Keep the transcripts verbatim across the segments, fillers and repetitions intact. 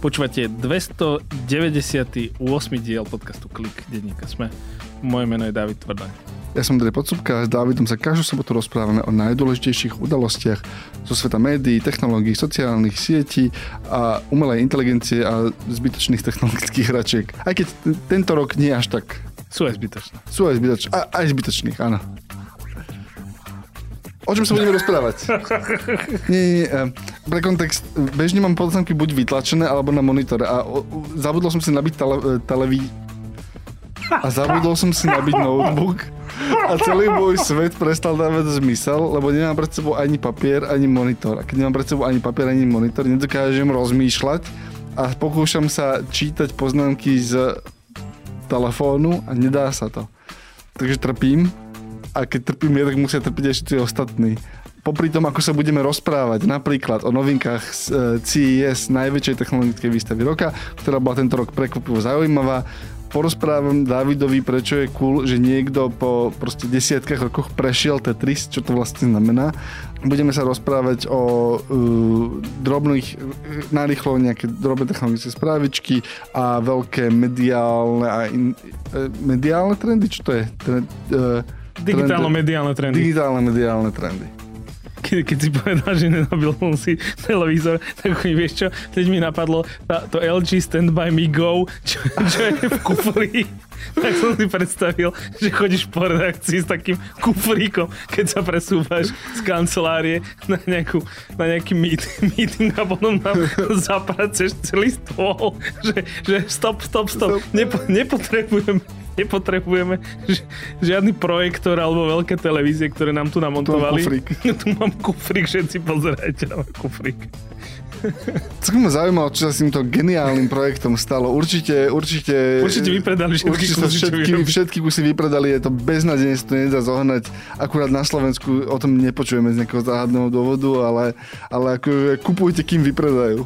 Počúvate dvestodeväťdesiaty ôsmy diel podcastu Klik denníka SME. Moje meno je Dávid Tvrdák. Ja som Andrej Podsúbka a s Dávidom sa každú sobotu rozprávame o najdôležitejších udalostiach zo sveta médií, technológií, sociálnych sietí a umelej inteligencie a zbytočných technologických hračiek. Aj keď tento rok nie až tak. Sú aj zbytočné. Sú aj zbytočné. A, aj zbytočných, áno. O čom sa budeme rozprávať? Nie, nie, nie. Pre kontext, bežne mám poznámky buď vytlačené, alebo na monitore. A o, zabudol som si nabiť tele, televí... A zabudol som si nabiť notebook. A celý môj svet prestal dávať zmysel, lebo nemám pred sebou ani papier, ani monitor. A keď nemám pred sebou ani papier, ani monitor, nedokážem rozmýšľať a pokúšam sa čítať poznámky z telefónu a nedá sa to. Takže trpím. A keď trpím ja, tak musia trpiť aj všetci ostatní. Popri tom, ako sa budeme rozprávať napríklad o novinkách z C E S, najväčšej technologickej výstavy roka, ktorá bola tento rok prekvapivo zaujímavá, porozprávam Dávidovi, prečo je cool, že niekto po proste desiatkách rokoch prešiel Tetris, čo to vlastne znamená. Budeme sa rozprávať o uh, drobných, narýchlo nejaké drobné technologické správičky a veľké mediálne a in, uh, mediálne trendy, čo to je? Trend, uh, Digitálno-mediálne trendy. Digitálno-mediálne trendy. Keď, keď si povedal, že nenabil som si televízor, tak mi vieš čo, teď mi napadlo tá, to el gé Stand By Me Go, čo, čo je v kufri. Tak som si predstavil, že chodíš po redakcii s takým kufríkom, keď sa presúvaš z kancelárie na, nejakú, na nejaký meet, meeting a potom tam zapraceš celý stôl, že, že stop, stop, stop, Nepo, nepotrebujem Nepotrebujeme ži- žiadny projektor alebo veľké televízie, ktoré nám tu namontovali. Tu mám kufrík. Tu mám kufrík, všetci pozerajte na kufrík. Co ma zaujímalo, čo sa s týmto geniálnym projektom stalo. Určite, určite... Určite vypredali všetky určite kusy, všetky, všetky kusy vypredali. Je to beznadejne, sa to nedá zohnať. Akurát na Slovensku o tom nepočujeme z nejakého záhadného dôvodu, ale, ale akože kupujte, kým vypredajú.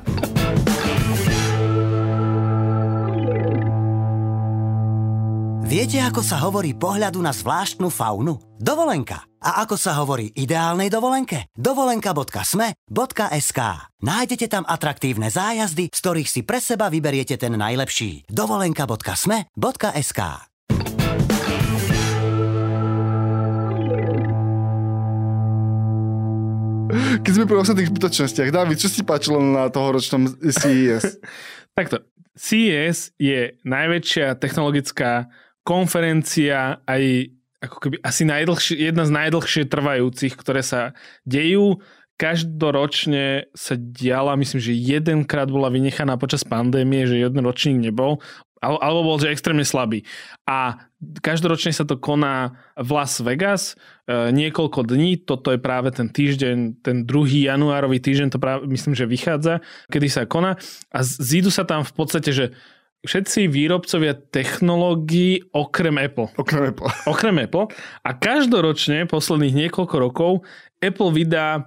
Viete, ako sa hovorí pohľadu na zvláštnu faunu? Dovolenka. A ako sa hovorí ideálnej dovolenke? dovolenka bodka es em e bodka es ká. Nájdete tam atraktívne zájazdy, z ktorých si pre seba vyberiete ten najlepší. dovolenka bodka es em e bodka es ká. Keď sme pri ostatných zbytočnostiach, Dávid, čo si páčilo na tohoročnom C E S? Takto. C E S je najväčšia technologická konferencia, aj ako keby asi najdlhšie, jedna z najdlhšie trvajúcich, ktoré sa dejú. Každoročne sa diala, myslím, že jedenkrát bola vynechaná počas pandémie, že jeden ročník nebol, alebo bol, že extrémne slabý. A každoročne sa to koná v Las Vegas e, niekoľko dní, toto je práve ten týždeň, ten druhý januárový týždeň, to práve myslím, že vychádza, kedy sa koná. A zídu sa tam v podstate, že všetci výrobcovia technológií okrem Apple. Okrem Apple. Okrem Apple. A každoročne, posledných niekoľko rokov, Apple vydá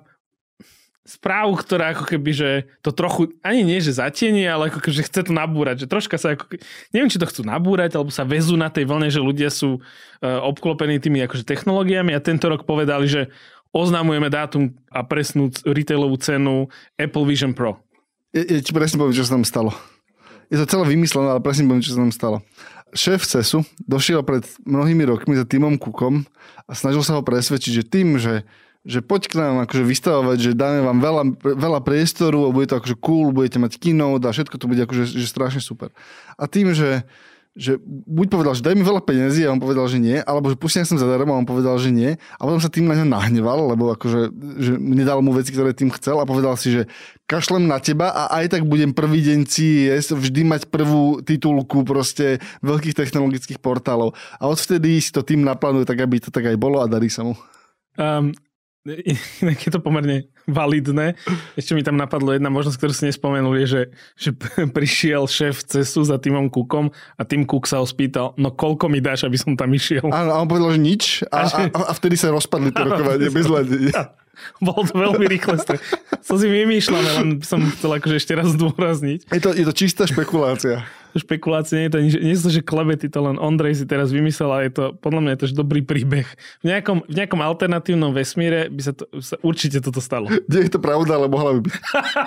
správu, ktorá ako keby, že to trochu, ani nie, že zatienie, ale ako keby, že chce to nabúrať. Že troška sa ako keby, neviem, či to chcú nabúrať, alebo sa vezú na tej vlne, že ľudia sú uh, obklopení tými akože technológiami a tento rok povedali, že oznamujeme dátum a presnú retailovú cenu Apple Vision Pro. Ja, ja ti presne poviem, čo sa tam stalo. Je to celé vymyslené, ale presne poviem, čo sa tam stalo. Šéf C E S u došiel pred mnohými rokmi za Timom Cookom a snažil sa ho presvedčiť, že tým, že, že poď k nám akože vystavovať, že dáme vám veľa, veľa priestoru a bude to akože cool, budete mať keynote a všetko to bude akože že strašne super. A tým, že že buď povedal, že daj mi veľa peniazí a on povedal, že nie, alebo že pustím som zadarmo a on povedal, že nie a potom sa tým na ňo nahneval, lebo akože že nedal mu veci, ktoré tým chcel a povedal si, že kašlem na teba a aj tak budem prvý deň C E S vždy mať prvú titulku proste veľkých technologických portálov a odvtedy si to tým naplánuje tak, aby to tak aj bolo a darí sa mu. Um, inak je to pomerne validné. Ešte mi tam napadlo jedna možnosť, ktorú si nespomenul, je, že, že prišiel šéf C E S u za Timom Cookom a Tim Cook sa ho spýtal, no koľko mi dáš, aby som tam išiel? Áno, a on povedal, že nič a, a, a vtedy sa rozpadli tie rokovanie bez hľadenia. Bolo to veľmi rýchle. Som si vymýšľal, len som chcel akože ešte raz zdôrazniť. Je to, je to čistá špekulácia. Špekulácia, nie je to nič, nie je to, že klebety, to len Ondrej si teraz vymyslel, ale je to, podľa mňa je to dobrý príbeh. V nejakom, v nejakom alternatívnom vesmíre by sa, to, sa určite toto stalo. Nie je to pravda, ale mohla by byť.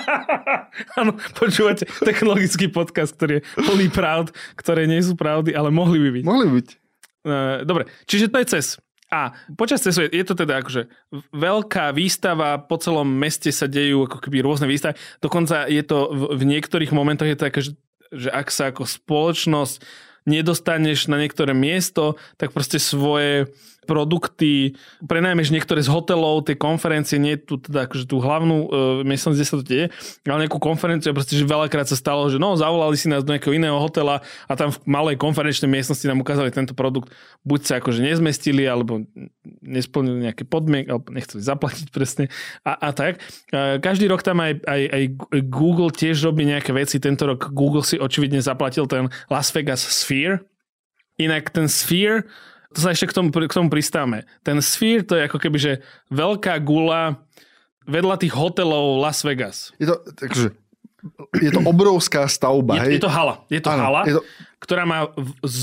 Áno, počúvate technologický podcast, ktorý je plný pravd, ktoré nie sú pravdy, ale mohli by byť. Mohli by byť. Uh, dobre, čiže to je cé e es. A počas cé e esu je, je to teda akože veľká výstava, po celom meste sa dejú ako keby rôzne výstavy. Dokonca je to v, v niektorých momentoch je to také, že že ak sa ako spoločnosť nedostaneš na niektoré miesto, tak proste svoje produkty, prenajmeš niektoré z hotelov, tie konferencie, nie tu teda akože tú hlavnú e, miestnosť, kde sa to deje, ale nejakú konferenciu, proste, že veľakrát sa stalo, že no, zavolali si nás do nejakého iného hotela a tam v malej konferenčnej miestnosti nám ukázali tento produkt, buď sa akože nezmestili, alebo nesplnili nejaké podmienky, alebo nechceli zaplatiť presne a, a tak. E, každý rok tam aj, aj, aj Google tiež robí nejaké veci, tento rok Google si očividne zaplatil ten Las Vegas Sphere. Inak ten Sphere, to sa ešte k tomu, k tomu pristávame. Ten Sphere to je ako keby, že veľká gula vedľa tých hotelov Las Vegas. Je to, takže, je to obrovská stavba. Je, hej? je to hala. Je to ano, hala, je to... ktorá má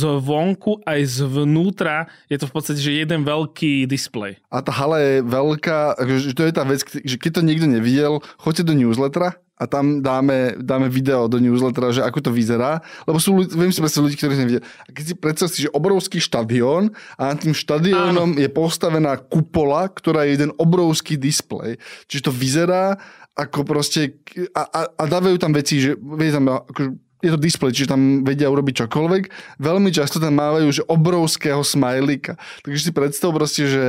zvonku aj zvnútra, je to v podstate, že jeden veľký displej. A tá hala je veľká, že to je tá vec, že keď to niekto nevidel, choďte do newslettera a tam dáme, dáme video do newslettera, že ako to vyzerá, lebo sú ľudí, viem si predstaviť ľudí, ktorí nevidia. A keď si predstav si, že obrovský štadión a nad tým štadiónom je postavená kupola, ktorá je jeden obrovský displej. Čiže to vyzerá ako proste a, a, a dávajú tam veci, že vie tam akože je to displej, čiže tam vedia urobiť čokoľvek. Veľmi často tam mávajú, že obrovského smajlika. Takže si predstav proste, že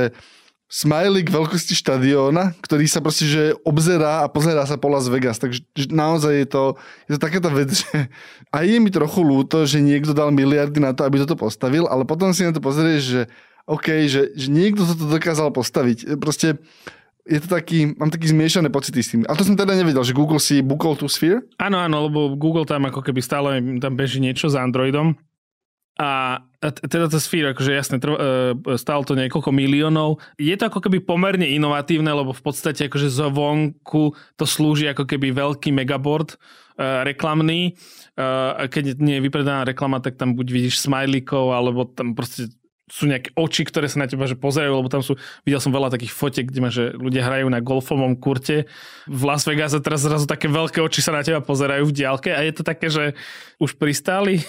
smajlik veľkosti štadióna, ktorý sa proste, že obzerá a pozerá sa po Las Vegas. Takže naozaj je to, je to takáto vec, že aj je mi trochu ľúto, že niekto dal miliardy na to, aby toto postavil, ale potom si na to pozrieš, že OK, že, že niekto toto dokázal postaviť. Proste je to taký, mám taký zmiešané pocity s tým. A to som teda nevedel, že Google si bukol tú Sphere? Áno, áno, lebo Google tam ako keby stále tam beží niečo s Androidom. A teda to Sphere, akože jasne, stálo to niekoľko miliónov. Je to ako keby pomerne inovatívne, lebo v podstate akože zvonku to slúži ako keby veľký megaboard uh, reklamný. Uh, keď nie je vypredaná reklama, tak tam buď vidíš smajlíkov, alebo tam proste sú nejaké oči, ktoré sa na teba že pozerajú, lebo tam sú, videl som veľa takých fotiek, kde ma, že ľudia hrajú na golfovom kurte v Las Vegas a teraz zrazu také veľké oči sa na teba pozerajú v diaľke a je to také, že už pristáli.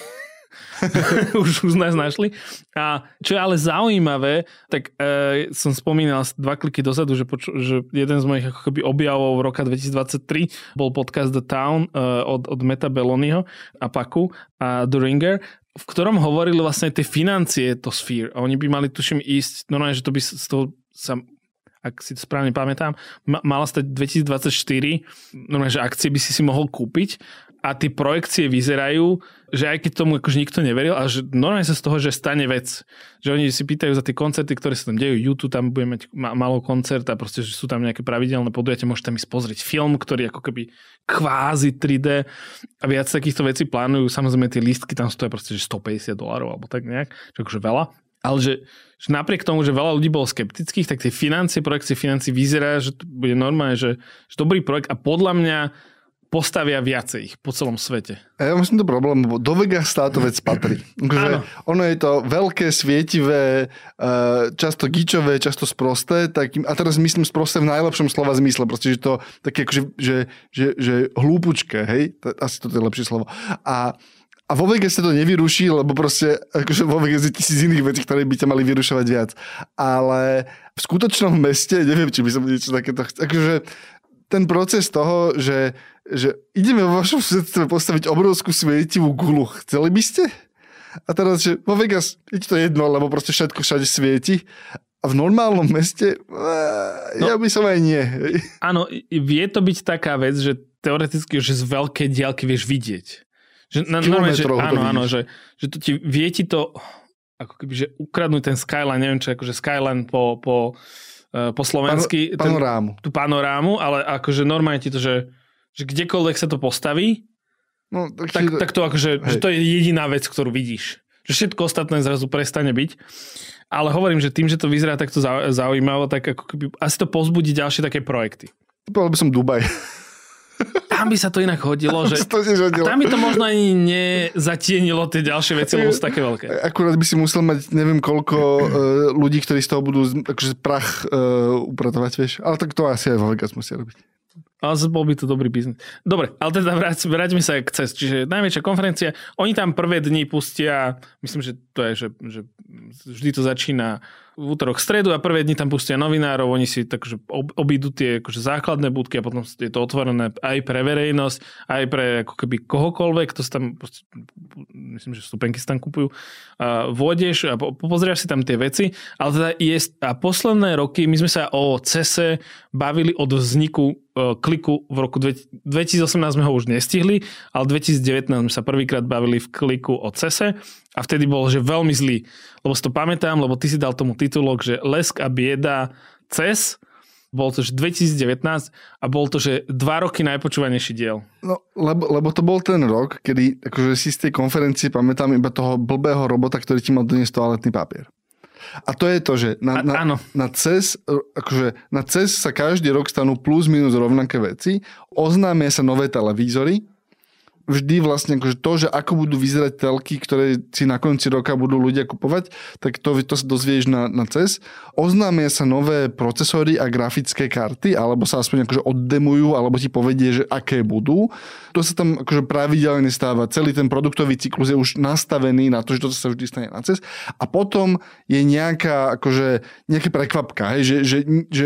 už, už nás našli. A čo je ale zaujímavé, tak e, som spomínal dva kliky dozadu, že, poču, že jeden z mojich ako keby objavov roka dvetisícdvadsaťtri bol podcast The Town e, od, od Meta Belloniho a Paku a The Ringer, v ktorom hovorili vlastne tie financie to Sphere. A oni by mali, tuším, ísť, normálne, že to by z toho sa, ak si to správne pamätám, mala stať dvetisícdvadsaťštyri, normálne, že akcie by si si mohol kúpiť. A tie projekcie vyzerajú, že aj keď tomu akože nikto neveril, ale že normálne sa z toho, že stane vec. Že oni si pýtajú za tie koncerty, ktoré sa tam dejú. YouTube tam bude mať málo koncert a proste, že sú tam nejaké pravidelné podujatia. Môžete tam ísť pozrieť film, ktorý ako keby kvázi tri dé a viac takýchto vecí plánujú. Samozrejme tie lístky tam stojí proste, že stopäťdesiat dolárov alebo tak nejak. Čo akože veľa. Ale že, že napriek tomu, že veľa ľudí bolo skeptických, tak tie financie, projekcie financí vyzerá, že to bude normálne, že, že dobrý projekt a podľa mňa postavia viacej ich po celom svete. Ja mám s týmto problém, lebo do Vegas táto vec patrí. Áno. Ono je to veľké, svietivé, často gičové, často sprosté, takým, a teraz myslím sprosté v najlepšom slova zmysle, proste, že to také akože, že, že, že hlúpučké, hej? Asi to je lepšie slovo. A A vo Vegas sa to nevyruší, lebo proste akože vo Vegas je tisíc iných vecí, ktoré by ťa mali vyrušovať viac. Ale v skutočnom meste, neviem, či by som niečo takéto chcel. Akože ten proces toho, že, že ideme vo vašom susedstve postaviť obrovskú svietivú gulu. Chceli by ste? A teraz, že vo Vegas je to jedno, lebo proste všetko všade svieti. A v normálnom meste no, ja by som aj nie. Áno, vie to byť taká vec, že teoreticky, že z veľkej diaľky vieš vidieť. Že, na, normálne, že, áno, áno, že, že to ti, vie ti to ako keby, že ukradnúť ten skyline, neviem čo, akože skyline po, po, uh, po slovensky. Pan, panorámu. Ten, tú panorámu, ale akože normálne ti to, že, že kdekoľvek sa to postaví, no, tak, tak, tak to akože, že to je jediná vec, ktorú vidíš. Že všetko ostatné zrazu prestane byť. Ale hovorím, že tým, že to vyzerá takto zaujímavo, tak ako keby asi to povzbudí ďalšie také projekty. Povedal by som Dubaj. Tam by sa to inak hodilo, že to hodilo. Tam by to možno ani nezatienilo tie ďalšie veci, lebo sú také veľké. Akurát by si musel mať neviem koľko uh, ľudí, ktorí z toho budú akože prach uh, upratovať, vieš. Ale tak to asi aj vo Vegas musia robiť. Ale bol by to dobrý biznis. Dobre, ale teda vráť, vráťme sa k C E S. Čiže najväčšia konferencia. Oni tam prvé dni pustia, myslím, že to je, že, že vždy to začína v útorok, stredu a prvé dni tam pustia novinárov. Oni si takže obídu tie akože základné budky a potom je to otvorené aj pre verejnosť, aj pre ako keby kohokoľvek. To sa tam, myslím, že vstupenky sa tam kupujú. Vôjdeš a pozrieš si tam tie veci. Ale teda je, a posledné roky my sme sa o C E S e bavili od vzniku Kliku v roku dvetisícosemnásť sme ho už nestihli, ale dvetisícdevätnásť sme sa prvýkrát bavili v Kliku o C E S e a vtedy bol, že veľmi zlý. Lebo si to pamätám, lebo ty si dal tomu titulok, že Lesk a bieda C E S. Bol to, že dvetisícdevätnásť a bol to, že dva roky najpočúvanejší diel. No, lebo, lebo to bol ten rok, kedy akože si z tej konferencie pamätám iba toho blbého robota, ktorý ti mal doniesť toaletný papier. A to je to, že na, na, na, C E S, akože na C E S sa každý rok stanú plus minus rovnaké veci. Oznámia sa nové televízory. Vždy vlastne akože to, že ako budú vyzerať telky, ktoré si na konci roka budú ľudia kupovať, tak to, to sa dozvieš na, na C E S. Oznámia sa nové procesory a grafické karty, alebo sa aspoň akože oddemujú, alebo ti povedie, že aké budú. To sa tam akože pravidelne stáva. Celý ten produktový cyklus je už nastavený na to, že toto sa vždy stane na C E S. A potom je nejaká akože nejaká prekvapka, hej, že, že, že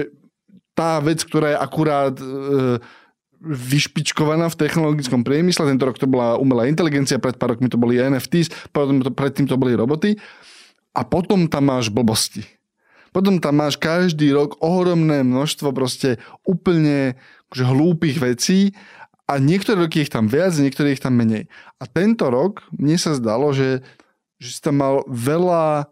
tá vec, ktorá je akurát e, vyšpičkovaná v technologickom priemysle. Tento rok to bola umelá inteligencia, pred pár rokmi to boli N F Ts, potom to, predtým to boli roboty. A potom tam máš blbosti. Potom tam máš každý rok ohromné množstvo proste úplne akože hlúpych vecí a niektoré roky ich tam viac, niektoré ich tam menej. A tento rok mne sa zdalo, že, že si tam mal veľa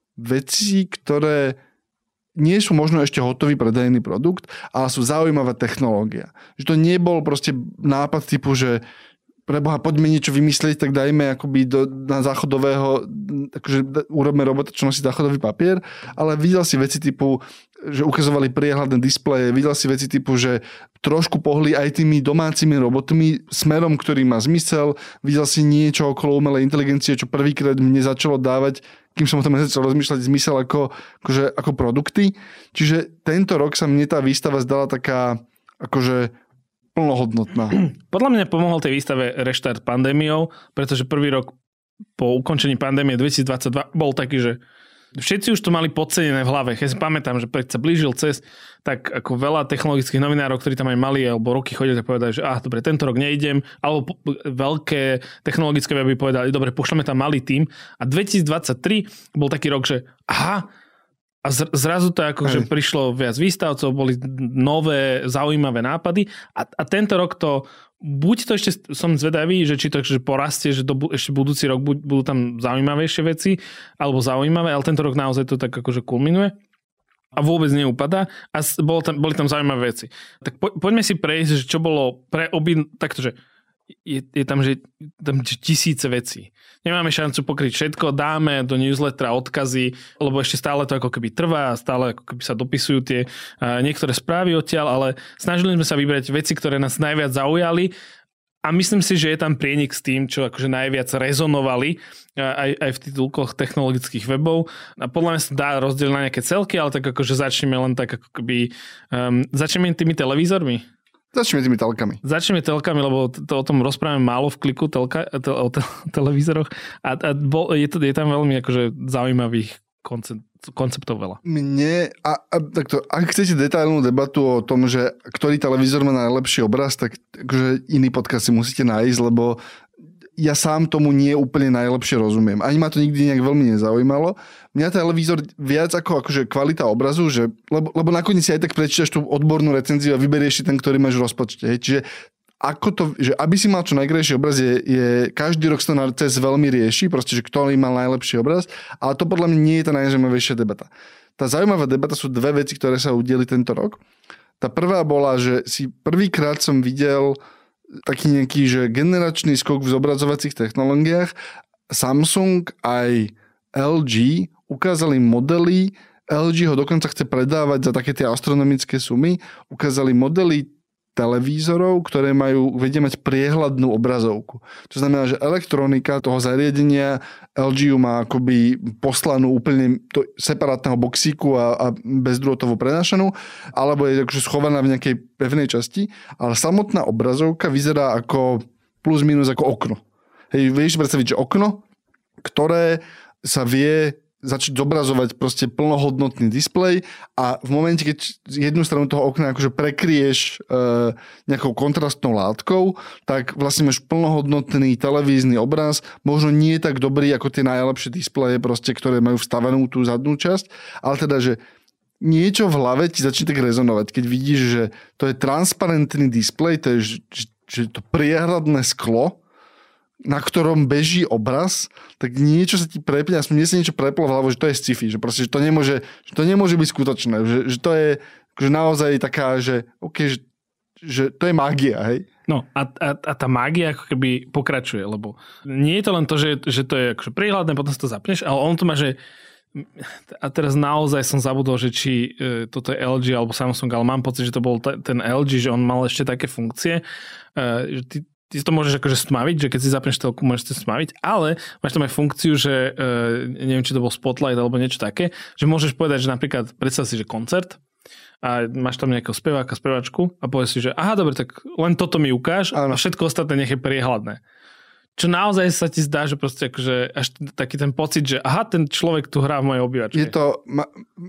vecí, ktoré nie sú možno ešte hotový predajný produkt, ale sú zaujímavá technológia. Že to nebol proste nápad typu, že preboha, poďme niečo vymyslieť, tak dajme akoby do, na záchodového, akože urobme robota, čo nosí záchodový papier, ale videl si veci typu, že ukazovali priehľadné displeje, videl si veci typu, že trošku pohli aj tými domácimi robotmi smerom, ktorý má zmysel, videl si niečo okolo umelej inteligencie, čo prvýkrát mne začalo dávať, kým som o tom začal rozmýšľať, zmysel ako, akože, ako produkty. Čiže tento rok sa mne tá výstava zdala taká akože plnohodnotná. Podľa mňa pomohol tej výstave reštart pandémiou, pretože prvý rok po ukončení pandémie dvetisícdvadsaťdva bol taký, že všetci už to mali podcenené v hlave. Ja si pamätám, že keď sa blížil C E S, tak ako veľa technologických novinárov, ktorí tam aj mali alebo roky chodili, tak povedali, že ah, dobre, tento rok neidem, alebo veľké technologické weby povedali, dobre, pošleme tam malý tím. A dvetisícdvadsaťtri bol taký rok, že aha, a zrazu to akože prišlo viac výstavcov, boli nové, zaujímavé nápady a, a tento rok to, buď to ešte som zvedavý, že či to že porastie, že do, ešte budúci rok budú tam zaujímavejšie veci, alebo zaujímavé, ale tento rok naozaj to tak akože kulminuje a vôbec neupadá a bolo tam, boli tam zaujímavé veci. Tak po, poďme si prejsť, že čo bolo pre obi, takto, že je, je tam, že tam tisíce vecí. Nemáme šancu pokryť všetko, dáme do newslettera odkazy, lebo ešte stále to ako keby trvá, stále ako keby sa dopisujú tie uh, niektoré správy odtiaľ, ale snažili sme sa vybrať veci, ktoré nás najviac zaujali a myslím si, že je tam prienik s tým, čo akože najviac rezonovali uh, aj, aj v titulkoch technologických webov. A podľa mňa sa dá rozdeliť na nejaké celky, ale tak akože začneme len tak ako keby um, začneme tými televízormi. Začneme tými telkami. Začneme telkami, lebo to, to o tom rozprávame málo v Kliku telka, te, o te, televízoroch a, a bol, je, to, je tam veľmi akože zaujímavých koncept, konceptov veľa. Mne, a, a takto, ak chcete detailnú debatu o tom, že ktorý televízor má najlepší obraz, tak akože iný podcast si musíte nájsť, lebo ja sám tomu nie úplne najlepšie rozumiem. Ani ma to nikdy nejak veľmi nezaujímalo. Mňa televízor viac ako akože kvalita obrazu, že, lebo, lebo nakoniec si aj tak prečítaš tú odbornú recenziu a vyberieš si ten, ktorý máš v rozpočte. Hej. Čiže ako to, že aby si mal čo najkrajší obraz, je, je každý rok sa to na C E S veľmi rieši, proste, že ktorý mal najlepší obraz, ale to podľa mňa nie je tá najzaujímavejšia debata. Tá zaujímavá debata sú dve veci, ktoré sa udieli tento rok. Tá prvá bola, že si prvýkrát som videl taký nejaký, že generačný skok v zobrazovacích technológiách Samsung aj el gé ukázali modely, el gé ho dokonca chce predávať za také tie astronomické sumy, ukázali modely televízorov, ktoré majú, vedia mať priehľadnú obrazovku. To znamená, že elektronika toho zariadenia el gé ju má akoby poslanú úplne do separátneho boxíku a, a bezdrôtovo prenášanú, alebo je akože schovaná v nejakej pevnej časti, ale samotná obrazovka vyzerá ako plus minus ako okno. Hej, vieš predstaviť, že okno, ktoré sa vie začať zobrazovať proste plnohodnotný displej a v momente, keď jednu stranu toho okna akože prekrieš e, nejakou kontrastnou látkou, tak vlastne máš plnohodnotný televízny obraz, možno nie tak dobrý ako tie najlepšie displeje, proste, ktoré majú vstavenú tú zadnú časť, ale teda, že niečo v hlave ti začne tak rezonovať, keď vidíš, že to je transparentný displej, to je že, že to priehľadné sklo, na ktorom beží obraz, tak niečo sa ti prepne, aspoň mne sa niečo preplo v hlavu, že to je sci-fi, že proste, že to nemôže, že to nemôže byť skutočné, že, že to je že naozaj taká, že OK, že, že to je mágia, hej? No a, a, a tá mágia ako keby pokračuje, lebo nie je to len to, že, že to je akože príhľadné, potom si to zapneš, ale on to má, že a teraz naozaj som zabudol, že či e, toto je el gé alebo Samsung, ale mám pocit, že to bol t- ten el gé, že on mal ešte také funkcie, e, že ty Ty to môžeš akože stmaviť, že keď si zapneš telku, môžeš to stmaviť, ale máš tam aj funkciu, že e, neviem, či to bol Spotlight alebo niečo také, že môžeš povedať, že napríklad predstav si, že koncert a máš tam nejakého speváka, spevačku a povieš si, že aha, dobre, tak len toto mi ukáž a všetko ostatné nech je priehľadné. Čo naozaj sa ti zdá, že proste akože až taký ten pocit, že aha, ten človek tu hrá v mojej obývačke. Je to, má,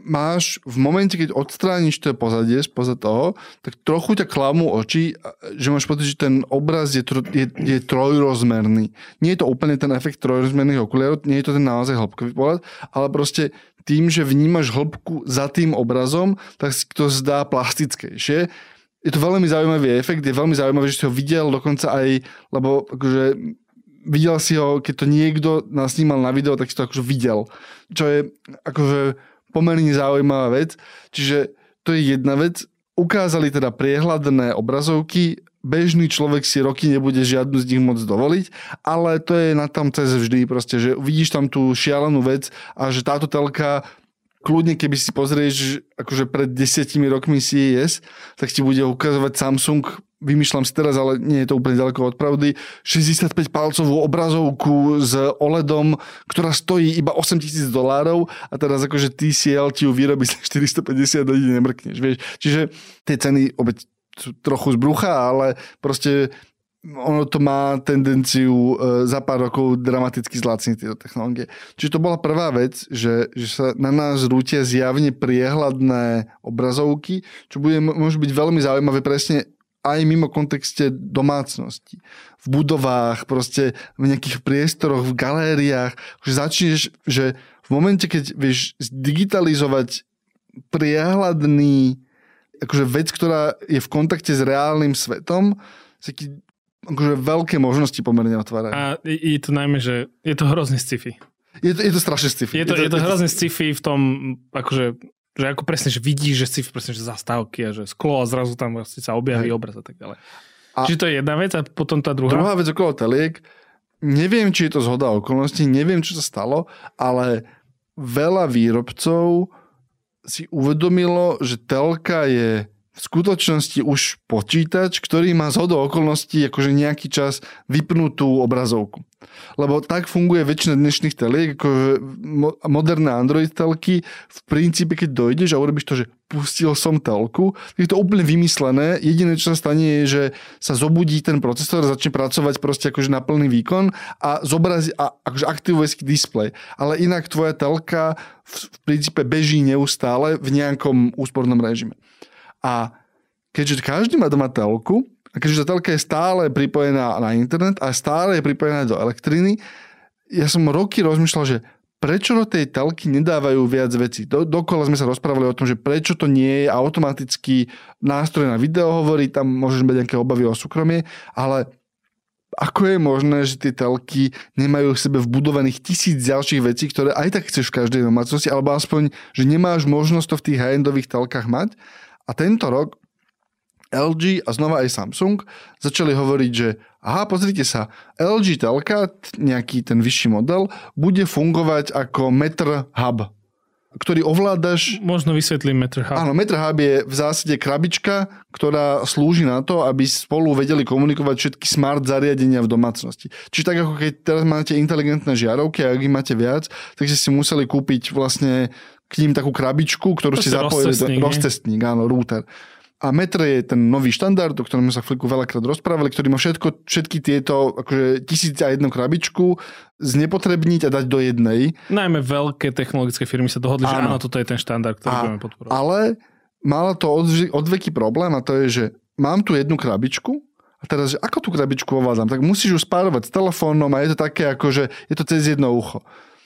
máš v momente, keď odstrániš to pozadie spoza toho, tak trochu ťa klamú oči, že máš pocit, že ten obraz je, tro, je, je trojrozmerný. Nie je to úplne ten efekt trojrozmerných okuliarov, nie je to ten naozaj hĺbkový pohľad, ale proste tým, že vnímaš hĺbku za tým obrazom, tak si to zdá plastickejšie. Je to veľmi zaujímavý efekt, je veľmi zaujímavý, že si ho videl dokonca aj, lebo akože videl si ho, keď to niekto nasnímal na video, tak si to akože videl. Čo je akože pomerne zaujímavá vec. Čiže to je jedna vec. Ukázali teda priehľadné obrazovky. Bežný človek si roky nebude žiadnu z nich môcť dovoliť, ale to je na tam cez vždy proste, že vidíš tam tú šialenú vec a že táto telka kľudne, keby si pozrieš akože pred desiatimi rokmi C E S, tak ti bude ukazovať Samsung, vymýšľam si teraz, ale nie je to úplne ďaleko od pravdy, šesťdesiatpäť palcovú obrazovku s OLEDom, ktorá stojí iba osemtisíc dolárov a teraz akože T C L ti ju vyrobí za štyristopäťdesiat ľudí nemrkneš, vieš. Čiže tie ceny opäť sú trochu z brucha, ale proste ono to má tendenciu za pár rokov dramaticky zlacniť tieto technológie. Čiže to bola prvá vec, že, že sa na nás rútia zjavne priehľadné obrazovky, čo bude, môže byť veľmi zaujímavé presne aj mimo kontexte domácnosti. V budovách, proste v nejakých priestoroch, v galériách. Že začneš, že v momente, keď vieš digitalizovať priehľadný akože vec, ktorá je v kontakte s reálnym svetom, sa ti akože veľké možnosti pomerne otvárajú. A je to najmä, že je to hrozne sci-fi. Je to, je to strašne sci-fi. Je to, je to, je to hrozne sci-fi v tom, akože, že ako presne, že vidíš, že sci-fi presne, že zastávky a že sklo a zrazu tam vlastne sa objaví obraz a tak ďalej. A čiže to je jedna vec a potom tá druhá? Druhá vec okolo teliek, neviem, či je to zhoda okolností, neviem, čo sa stalo, ale veľa výrobcov si uvedomilo, že telka je v skutočnosti už počítač, ktorý má zhodou okolností akože nejaký čas vypnutú obrazovku. Lebo tak funguje väčšina dnešných teliek, akože moderné Android telky, v princípe, keď dojdeš a urobíš to, že pustil som telku, je to úplne vymyslené. Jediné, čo sa stane, je, že sa zobudí ten procesor, začne pracovať proste akože na plný výkon a zobrazí a akože aktivuje si displej. Ale inak tvoja telka v, v princípe beží neustále v nejakom úspornom režime. A keďže každý má doma telku, a keďže tá telka je stále pripojená na internet a stále je pripojená do elektriny, ja som roky rozmýšľal, že prečo do tej telky nedávajú viac vecí. Do, dokola sme sa rozprávali o tom, že prečo to nie je automatický nástroj na videohovory, tam môžeš mať nejaké obavy o súkromie, ale ako je možné, že tie telky nemajú v sebe vbudovaných tisíc ďalších vecí, ktoré aj tak chceš v každej domácnosti, alebo aspoň, že nemáš možnosť to v tých high-endových telkách mať. A tento rok el gé a znova aj Samsung začali hovoriť, že aha, pozrite sa, el gé telka, nejaký ten vyšší model, bude fungovať ako Matter Hub, ktorý ovládaš... Možno vysvetlím Matter Hub. Áno, Matter Hub je v zásade krabička, ktorá slúži na to, aby spolu vedeli komunikovať všetky smart zariadenia v domácnosti. Čiže tak ako keď teraz máte inteligentné žiarovky a ak ich máte viac, takže si museli kúpiť vlastne k ním takú krabičku, ktorú ste zapojili. Rozcestník, rozcestník, áno, router. A Matter je ten nový štandard, o ktorom sa v Fliku veľakrát rozprávali, ktorý má všetko, všetky tieto akože tisíc a jednu krabičku znepotrebniť a dať do jednej. Najmä veľké technologické firmy sa dohodli, áno. že áno, toto je ten štandard, ktorý a, budeme podporovať. Ale mala to odv- odveký problém a to je, že mám tu jednu krabičku a teraz, že ako tú krabičku ovládam, tak musíš ju spárovať s telefónom a je to také, ako že je to cez jedno ucho.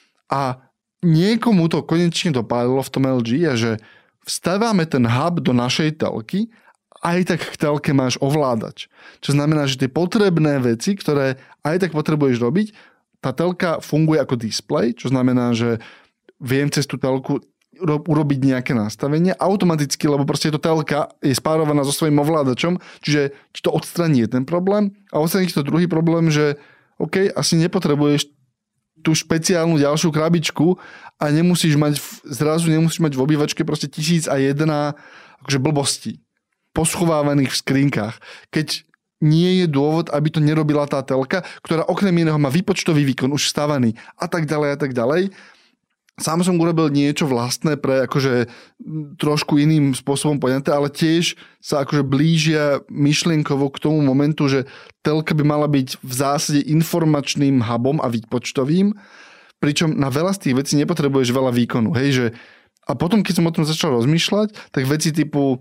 A niekomu to konečne dopálilo v tom el gé a že vstávame ten hub do našej telky, aj tak k telke máš ovládač. Čo znamená, že tie potrebné veci, ktoré aj tak potrebuješ robiť, tá telka funguje ako displej, čo znamená, že viem cez tú telku urobiť nejaké nastavenie automaticky, lebo proste to telka je spárovaná so svojím ovládačom, čiže či to odstraní ten problém a odstraní to druhý problém, že OK, asi nepotrebuješ tú špeciálnu ďalšiu krabičku a nemusíš mať, zrazu nemusíš mať v obývačke proste tisíc a jedna akože blbostí poschovávaných v skrinkách. Keď nie je dôvod, aby to nerobila tá telka, ktorá okrem iného má výpočtový výkon už stavaný a tak ďalej a tak ďalej. Samsung urobil niečo vlastné pre akože trošku iným spôsobom poňaté, ale tiež sa akože blížia myšlienkovo k tomu momentu, že telka by mala byť v zásade informačným hubom a výpočtovým, pričom na veľa z tých vecí nepotrebuješ veľa výkonu. Hej, že a potom, keď som o tom začal rozmýšľať, tak veci typu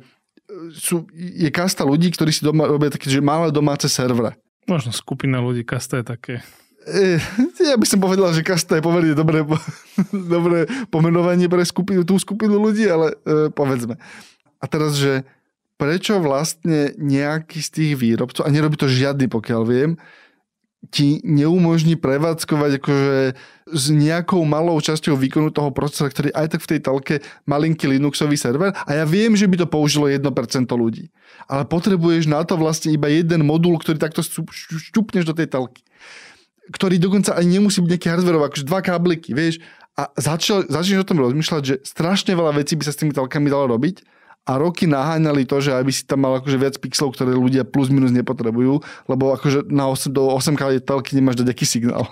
sú, je kasta ľudí, ktorí si doma robia také, že malé domáce servere. Možno skupina ľudí, kasta je také... Ja by som povedal, že kasta je pomerne dobré, dobré pomenovanie pre skupinu, tú skupinu ľudí, ale e, povedzme. A teraz, že prečo vlastne nejaký z tých výrobcov, a nerobí to žiadny, pokiaľ viem, ti neumožní prevádzkovať akože s nejakou malou časťou výkonu toho procesora, ktorý aj tak v tej telke malinký Linuxový server. A ja viem, že by to použilo jedno percento ľudí. Ale potrebuješ na to vlastne iba jeden modul, ktorý takto šťupneš do tej telky, ktorý dokonca aj nemusí byť nejaký hardwareový, akože dva kábliky, vieš. A začal, začneš o tom rozmýšľať, že strašne veľa vecí by sa s tými telkami dalo robiť a roky naháňali to, že aby si tam mal akože viac pixelov, ktoré ľudia plus minus nepotrebujú, lebo akože na osem, do osem ká telky nemáš dať aký signál.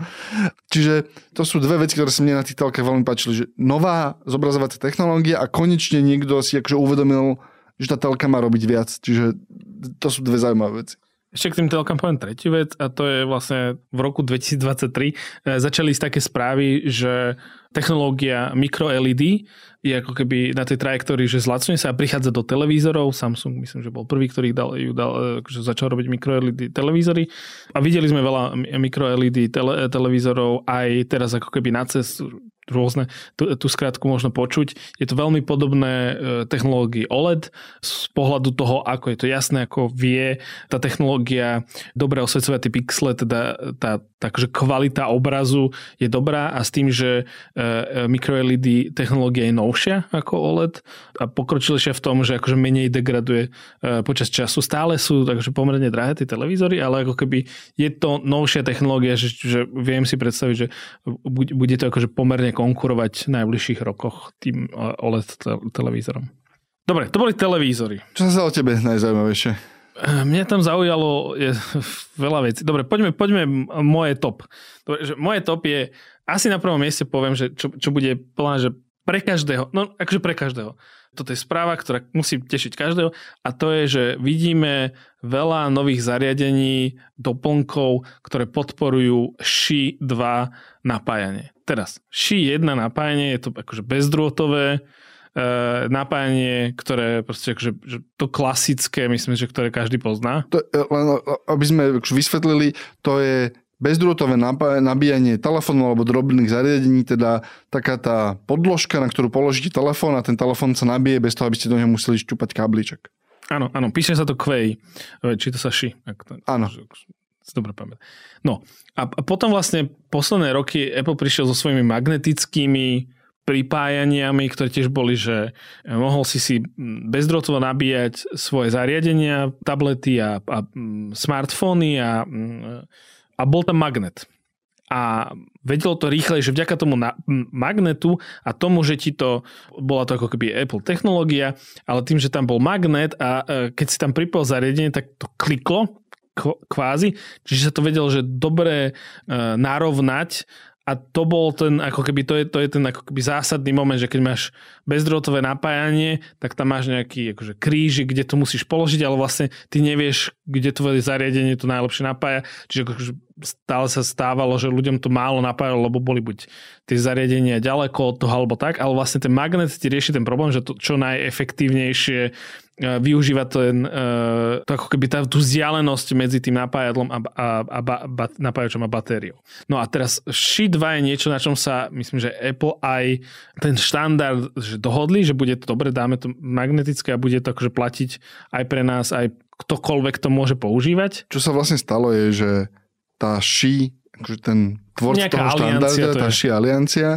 Čiže to sú dve veci, ktoré sa mne na tých telkách veľmi páčili, že nová zobrazovacia technológia a konečne niekto si akože uvedomil, že tá telka má robiť viac. Čiže to sú dve zaujímavé veci. Ešte k tým telkám poviem tretiu vec a to je vlastne v roku dvetisícdvadsaťtri začali ísť také správy, že technológia micro el í dé je ako keby na tej trajektórii, že zlacňuje sa a prichádza do televízorov. Samsung myslím, že bol prvý, ktorý dal, ju dal, že začal robiť micro el í dé televízory a videli sme veľa micro el í dé tele, televízorov aj teraz ako keby na cestu rôzne, tú, tú skratku možno počuť. Je to veľmi podobné technológii ó el é dé z pohľadu toho, ako je to jasné, ako vie tá technológia dobre osvecovať tie pixle, teda tá, tá akože kvalita obrazu je dobrá a s tým, že micro el í dé technológia je novšia ako ó el é dé a pokročilejšia v tom, že akože menej degraduje počas času. Stále sú takže pomerne drahé tie televízory, ale ako keby je to novšia technológia, že, že viem si predstaviť, že bude to akože pomerne konkurovať v najbližších rokoch tým ó el é dé televízorom. Dobre, to boli televízory. Čo sa o tebe najzaujímavejšie? Mňa tam zaujalo je veľa vecí. Dobre, poďme, poďme moje top. Dobre, že moje top je, asi na prvom mieste poviem, že čo, čo bude plán, že pre každého, no akože pre každého. Toto je správa, ktorá musí tešiť každého a to je, že vidíme veľa nových zariadení, doplnkov, ktoré podporujú ší dva napájanie. Teraz, ší jedna napájanie je to akože bezdrôtové e, napájanie, ktoré proste akože, že to klasické, myslím, že ktoré každý pozná. To, len, aby sme vysvetlili, to je bezdrôtové nabíjanie telefónu alebo drobných zariadení, teda taká tá podložka, na ktorú položíte telefón a ten telefón sa nabije bez toho, aby ste do neho museli šťupať kábliček. Áno, áno, píše sa to Quay, či to sa ší. Áno. Dobre pamätám. No a potom vlastne posledné roky Apple prišiel so svojimi magnetickými pripájaniami, ktoré tiež boli, že mohol si si bezdrôtovo nabíjať svoje zariadenia, tablety a, a smartfóny a, a bol tam magnet. A vedelo to rýchlejšie vďaka tomu na, magnetu a tomu, že ti to, bola to ako keby Apple technológia, ale tým, že tam bol magnet a keď si tam pripojil zariadenie, tak to kliklo kvázi, čiže sa to vedelo, že dobre e, narovnať. A to bol ten, ako keby, to je, to je ten ako keby zásadný moment, že keď máš bezdrôtové napájanie, tak tam máš nejaký akože krížik, kde to musíš položiť, ale vlastne ty nevieš, kde tvoje zariadenie to najlepšie napája. Čiže akože stále sa stávalo, že ľuďom to málo napájalo, lebo boli buď tie zariadenia ďaleko od toho, alebo tak, ale vlastne ten magnet ti rieši ten problém, že to čo najefektívnejšie využíva ten, to ako keby tá, tú vzdialenosť medzi tým napájadlom a, a, a ba, napájačom a batériou. No a teraz Qi dva je niečo, na čom sa myslím, že Apple aj ten štandard že dohodli, že bude to dobre, dáme to magnetické a bude to akože platiť aj pre nás, aj ktokoľvek to môže používať. Čo sa vlastne stalo je, že tá Qi, akože ten tvorc toho štandardu, tá Qi aliancia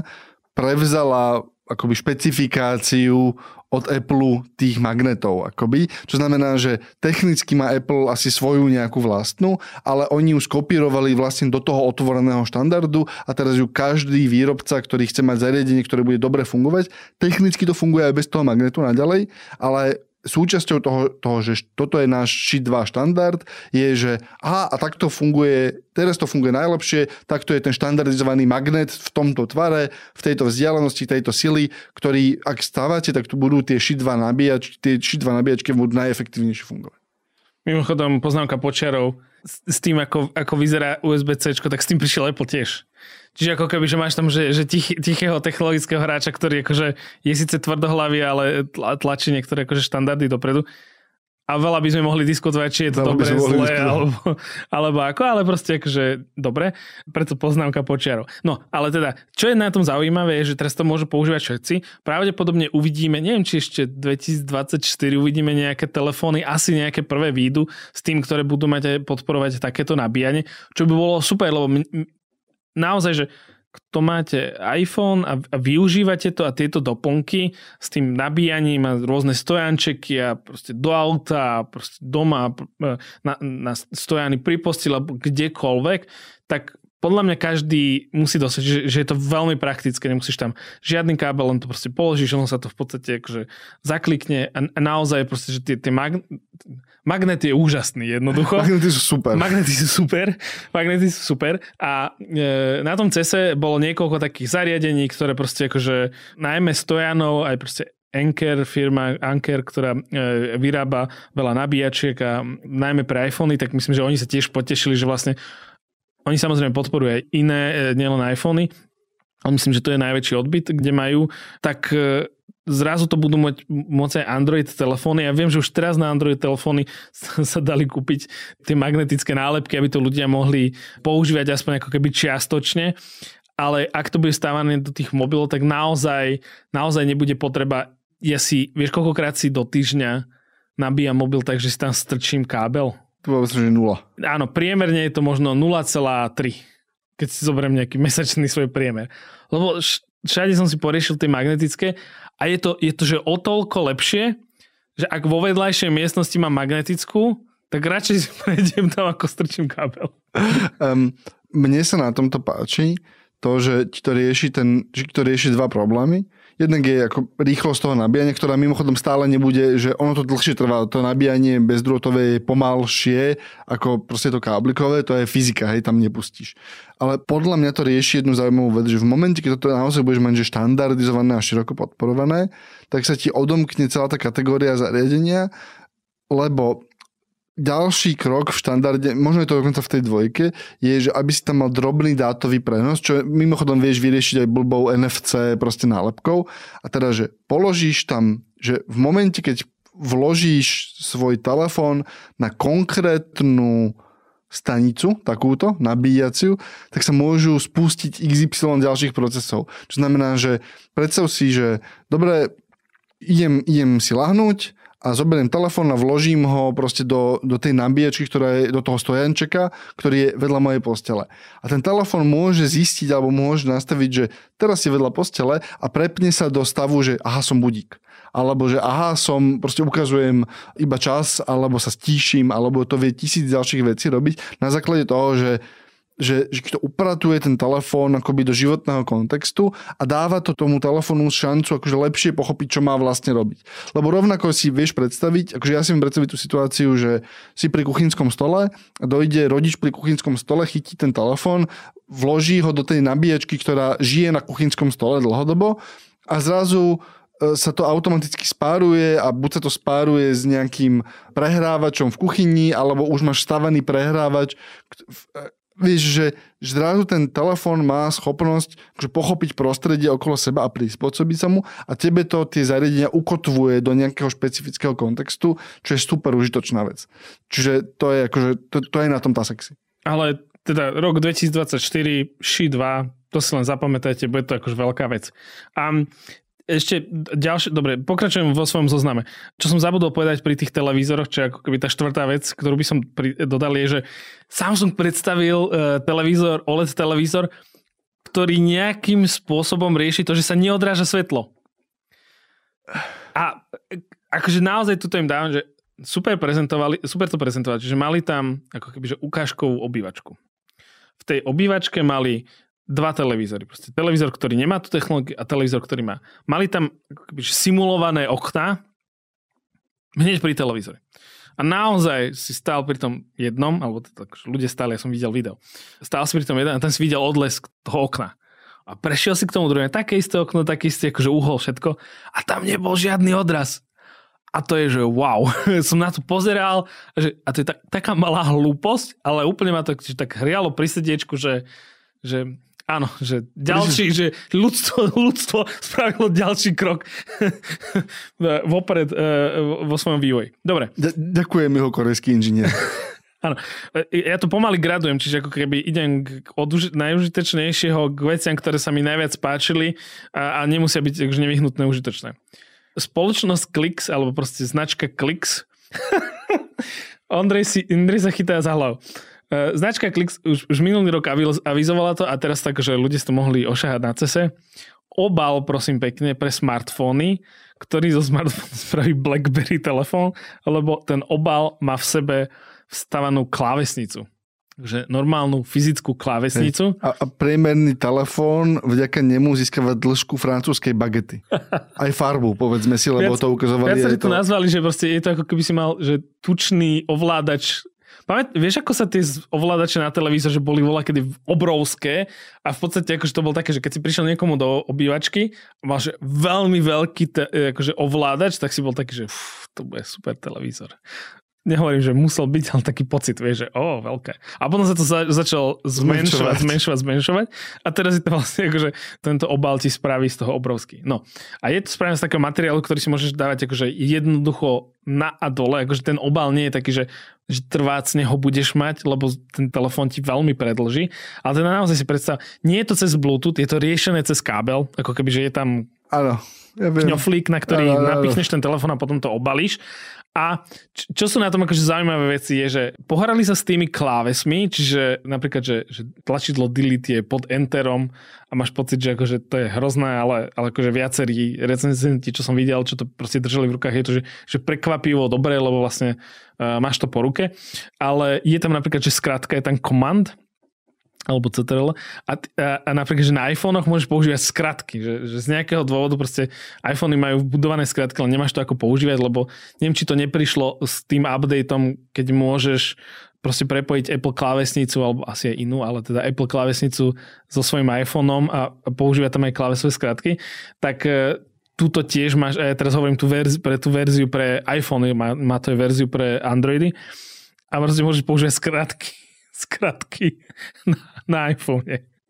prevzala akoby špecifikáciu od Apple tých magnetov. Akoby. Čo znamená, že technicky má Apple asi svoju nejakú vlastnú, ale oni ju skopírovali vlastne do toho otvoreného štandardu a teraz ju každý výrobca, ktorý chce mať zariadenie, ktoré bude dobre fungovať, technicky to funguje aj bez toho magnetu naďalej, ale súčasťou toho, toho, že toto je náš Qi dva štandard, je, že aha, a takto funguje, teraz to funguje najlepšie, takto je ten štandardizovaný magnet v tomto tvare, v tejto vzdialenosti, tejto sily, ktorý, ak stávate, tak tu budú tie Qi dva nabíjač, tie Qi dva nabíjačky budú najefektívnejšie fungovať. Mimochodom, poznámka počiarov, s, s tým, ako, ako vyzerá ú es bé cé, tak s tým prišiel Apple tiež. Čiže ako keby, že máš tam že, že tich, tichého technologického hráča, ktorý akože je síce tvrdohlavý, ale tlačí niektoré akože štandardy dopredu. A veľa by sme mohli diskutovať, či je to dobre, zlé, alebo, alebo ako, ale proste akože dobre, preto poznámka počiarov. No, ale teda, čo je na tom zaujímavé, je, že teraz to môžu používať všetci. Pravdepodobne uvidíme, neviem, či ešte dvetisícdvadsaťštyri uvidíme nejaké telefóny, asi nejaké prvé výjdu s tým, ktoré budú mať aj podporovať takéto nabíjanie, čo by bolo super, lebo naozaj, že kto máte iPhone a, a využívate to a tieto doplnky s tým nabíjaním a rôzne stojančeky a proste do auta a proste doma na, na stojany pri posteli alebo kdekoľvek, tak podľa mňa každý musí dosať, že, že je to veľmi praktické, nemusíš tam žiadny kábel, len to proste položíš, ono sa to v podstate akože zaklikne a, a naozaj proste, že tie, tie mag... magnet je úžasný jednoducho. Magnety sú super. Magnety sú super. Magnety sú super a e, na tom cese bolo niekoľko takých zariadení, ktoré proste akože najmä stojanov, aj proste Anker, firma Anker, ktorá e, vyrába veľa nabíjačiek a najmä pre iPhony, tak myslím, že oni sa tiež potešili, že vlastne oni samozrejme podporujú aj iné, nielen iPhony. Ale myslím, že to je najväčší odbyt, kde majú. Tak zrazu to budú môcť, môcť aj Android telefóny. Ja viem, že už teraz na Android telefóny sa dali kúpiť tie magnetické nálepky, aby to ľudia mohli používať aspoň ako keby čiastočne. Ale ak to bude stávané do tých mobilov, tak naozaj, naozaj nebude potreba. Ja si, vieš, koľkokrát si do týždňa nabíjam mobil, takže si tam strčím kábel. To bolo že nula. Áno, priemerne je to možno nula celá tri, keď si zoberiem nejaký mesačný svoj priemer. Lebo všade som si poriešil tie magnetické a je to, je to že o toľko lepšie, že ak vo vedľajšej miestnosti mám magnetickú, tak radšej si prejdem tam, ako strčím kábel. Um, mne sa na tomto páči to, že ti to rieši, ten, že ti to rieši dva problémy. Jednak je ako rýchlosť toho nabíjania, ktorá mimochodom stále nebude, že ono to dlhšie trvá. To nabíjanie bezdrôtové je pomalšie ako proste to káblikové, to je fyzika, hej, tam nepustíš. Ale podľa mňa to rieši jednu zaujímavú vec, že v momente, keď toto naozaj budeš mať že štandardizované a široko podporované, tak sa ti odomkne celá tá kategória zariadenia, lebo ďalší krok v štandarde, možno je to dokonca v tej dvojke, je, že aby si tam mal drobný dátový prenos, čo mimochodom vieš vyriešiť aj blbou en ef cé proste nálepkou. A teda, že položíš tam, že v momente, keď vložíš svoj telefón na konkrétnu stanicu, takúto, nabíjaciu, tak sa môžu spustiť iks ypsilon ďalších procesov. Čo znamená, že predstav si, že dobre, idem, idem si lahnúť a zoberiem telefón a vložím ho proste do, do tej nabíjačky, ktorá je do toho stojančeka, ktorý je vedľa mojej postele. A ten telefón môže zistiť alebo môže nastaviť, že teraz je vedľa postele a prepne sa do stavu, že aha, som budík. Alebo že aha, som, proste ukazujem iba čas, alebo sa stíšim, alebo to vie tisíc ďalších vecí robiť na základe toho, že že, že to upratuje ten telefón akoby do životného kontextu a dáva to tomu telefónu šancu akože lepšie pochopiť, čo má vlastne robiť. Lebo rovnako si vieš predstaviť, akože ja si viem predstaviť tú situáciu, že si pri kuchynskom stole a dojde rodič pri kuchynskom stole, chytí ten telefón, vloží ho do tej nabíjačky, ktorá žije na kuchynskom stole dlhodobo a zrazu sa to automaticky spáruje a buď sa to spáruje s nejakým prehrávačom v kuchyni, alebo už máš stavaný prehrávač. Vieš, že zrazu ten telefón má schopnosť že pochopiť prostredie okolo seba a prispôsobiť sa mu a tebe to tie zariadenia ukotvuje do nejakého špecifického kontextu, čo je super užitočná vec. Čiže to je, akože, to, to je na tom tá sexy. Ale teda rok dvetisícdvadsaťštyri, ší dva, to si len zapamätajte, bude to akože veľká vec. A ešte ďalšie, dobre, pokračujem vo svojom zozname. Čo som zabudol povedať pri tých televízoroch, čo je ako keby tá štvrtá vec, ktorú by som pri, dodal, je, že Samsung predstavil uh, televízor, ó el é dé televízor, ktorý nejakým spôsobom rieši to, že sa neodráža svetlo. A akože naozaj tuto im dávam, že super prezentovali, super to prezentovali, čiže mali tam ako keby že ukážkovú obývačku. V tej obývačke mali dva televízory. Proste televízor, ktorý nemá tú technológiu a televízor, ktorý má. Mali tam akoby, simulované okná hneď pri televízore. A naozaj si stál pri tom jednom, alebo tak, ľudia stáli, ja som videl video. Stál si pri tom jednom a tam si videl odlesk toho okna. A prešiel si k tomu druhému. Také isté okno, také isté akože uhol, všetko. A tam nebol žiadny odraz. A to je, že wow. Som na to pozeral. Že, a to je tak, taká malá hlúposť, ale úplne ma to že tak hrialo pri srdiečku, že, že áno, že ďalší, že ľudstvo, ľudstvo spravilo ďalší krok vopred vo svojom vývoji. Dobre. Ďakujem, jeho korejský inžinier. Áno. Ja to pomaly gradujem, čiže ako keby idem od najužitečnejšieho k veciam, ktoré sa mi najviac páčili a, a nemusia byť akože nevyhnutné užitočné. Spoločnosť Klix, alebo proste značka Klix. Ondrej, si, Ondrej sa chytá za hlavu. Značka Klix už, už minulý rok avizovala to a teraz tak, že ľudia si to mohli ošahať na cese. Obal, prosím pekne, pre smartfóny, ktorý zo smartfónu spraví BlackBerry telefón, lebo ten obal má v sebe vstavanú klávesnicu. Takže normálnu fyzickú klávesnicu. A, a priemerný telefón vďaka nemu získava dĺžku francúzskej bagety. Aj farbu, povedzme si, lebo Viac, to ukazovali. Viac to to nazvali, že proste je to ako keby si mal že tučný ovládač. Pamät, vieš, ako sa tie ovládače na televízor, že boli voľakedy obrovské a v podstate akože to bol také, že keď si prišiel niekomu do obývačky a mal že veľmi veľký te, akože ovládač, tak si bol taký, že uf, to bude super televízor. Nehovorím, že musel byť, ale taký pocit, vieš, že ó, veľké. A potom sa to za, začal zmenšovať, zmenšovať, zmenšovať a teraz je to vlastne akože tento obal ti spraví z toho obrovský. No a je to spravené z takého materiálu, ktorý si môžeš dávať akože jednoducho na a dole, akože ten obal nie je taký, že, že trvácne ho budeš mať, lebo ten telefón ti veľmi predlží, ale teda naozaj si predstav, nie je to cez Bluetooth, je to riešené cez kábel, ako keby, že je tam áno, ja kňoflík, na ktorý áno, áno. napichneš ten telefón a potom to obalíš. A čo sú na tom akože zaujímavé veci je, že pohrali sa s tými klávesmi, čiže napríklad, že, že tlačidlo delete je pod enterom a máš pocit, že akože to je hrozné, ale, ale akože viacerí recenzenti, čo som videl, čo to proste držali v rukách, je to, že, že prekvapivo dobré, lebo vlastne uh, máš to po ruke. Ale je tam napríklad, že skratka je tam command, alebo cé té er el. A, a, a napríklad, že na iPhone-och môžeš používať skratky. Že, že z nejakého dôvodu proste iPhony majú vbudované skratky, ale nemáš to ako používať, lebo neviem, či to neprišlo s tým updateom, keď môžeš proste prepojiť Apple klávesnicu, alebo asi aj inú, ale teda Apple klávesnicu so svojím iPhone-om a, a používať tam aj klávesové skratky. Tak e, túto tiež máš, a ja teraz hovorím tú verzi, pre tú verziu pre iPhone, má, má to aj verziu pre Androidy a proste môžeš používať skratky. skratky na, na iPhone.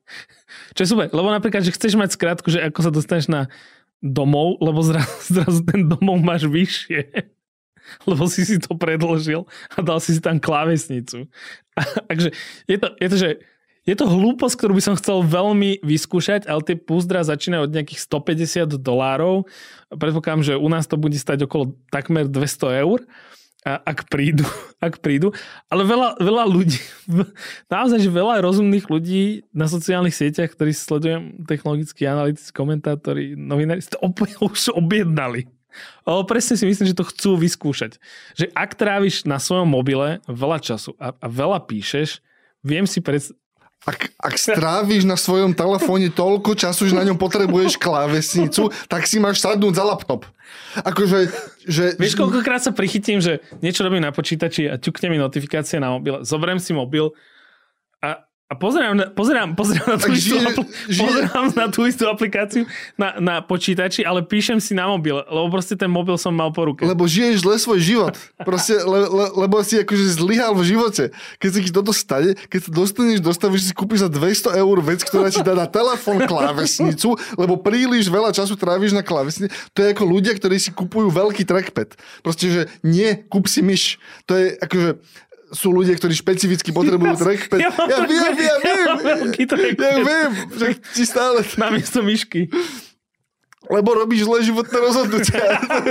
Čo je super, lebo napríklad, že chceš mať skratku, že ako sa dostaneš na domov, lebo zrazu, zrazu ten domov máš vyššie, lebo si si to predložil a dal si si tam klávesnicu. A, takže je to, je to, že je to hlúposť, ktorú by som chcel veľmi vyskúšať, ale tie púzdra začínajú od nejakých stopäťdesiat dolárov. Predpokladám, že u nás to bude stať okolo takmer dvesto eur, ak prídu. Ak prídu. Ale veľa, veľa ľudí, naozaj, že veľa rozumných ľudí na sociálnych sieťach, ktorí sledujem, technologickí analytici, komentátori, novinári, to už objednali. Ale presne si myslím, že to chcú vyskúšať. Že ak tráviš na svojom mobile veľa času a, a veľa píšeš, viem si predstaviť. Ak, ak stráviš na svojom telefóne toľko času, že na ňom potrebuješ klávesnicu, tak si máš sadnúť za laptop. Akože, že... Vieš, koľkokrát sa prichytím, že niečo robím na počítači a ťukne mi notifikácie na mobil. Zoberiem si mobil a, a pozerám, na, pozerám, pozerám, na tú istú, žije, apl- žije... pozerám na tú istú aplikáciu na, na počítači, ale píšem si na mobil, lebo proste ten mobil som mal po ruke. Lebo žiješ zle svoj život. Proste, le, le, lebo si akože zlyhal v živote. Keď sa ti toto stane, keď sa dostaneš do stavu, že si kúpiš za dvesto eur vec, ktorá ti dá na telefón klávesnicu, lebo príliš veľa času tráviš na klávesnici, to je ako ľudia, ktorí si kupujú veľký trackpad. Proste, že nie, kúp si myš. To je akože... sú ľudia, ktorí špecificky potrebujú trackpad. Ja, ja viem, ja viem, ja viem, že ti stále... Namiesto myšky. Lebo robíš zlé životné rozhodnutia.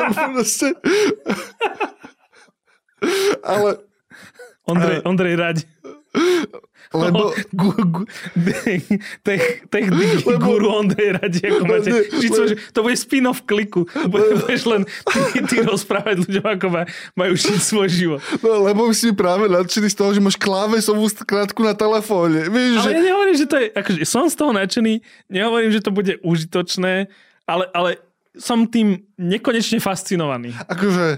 Ale... Ondrej, Ondrej Radi. Lebo... Tech guru Ondrej Radi, ako máte. To bude spin-off kliku. Budeš len ty, ty rozprávať ľuďom, ako majú žiť svoj život. No, lebo si práve nadšený z toho, že máš klávesovú krátku na telefóne. Vieš, ale že... ja nehovorím, že to je... Akože som z toho nadšený, nehovorím, že to bude užitočné, ale, ale som tým nekonečne fascinovaný. Akože...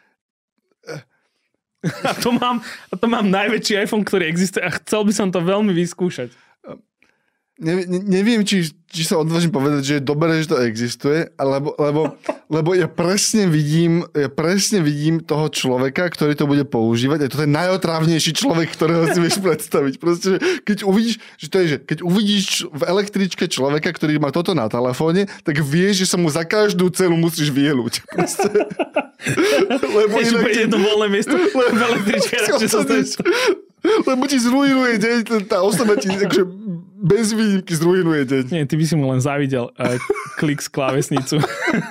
A to mám, a to mám najväčší iPhone, ktorý existuje a chcel by som to veľmi vyskúšať. Ne, ne, neviem, či, či sa odvážim povedať, že je dobré, že to existuje, lebo, lebo, lebo ja presne vidím, ja presne vidím toho človeka, ktorý to bude používať. A to je najotrávnejší človek, ktorého si vieš predstaviť. Proste, keď uvidíš, že to je, že keď uvidíš v električke človeka, ktorý má toto na telefóne, tak vieš, že sa mu za každú cenu musíš vyjeľuť. Proste. Lebo inak... Je jedno voľné miesto v električke. Lebo ti zrujnuje deň, tá osoba ti akože bez výnimky zrujnuje deň. Nie, ty by si mu len závidel uh, klik z klávesnicu.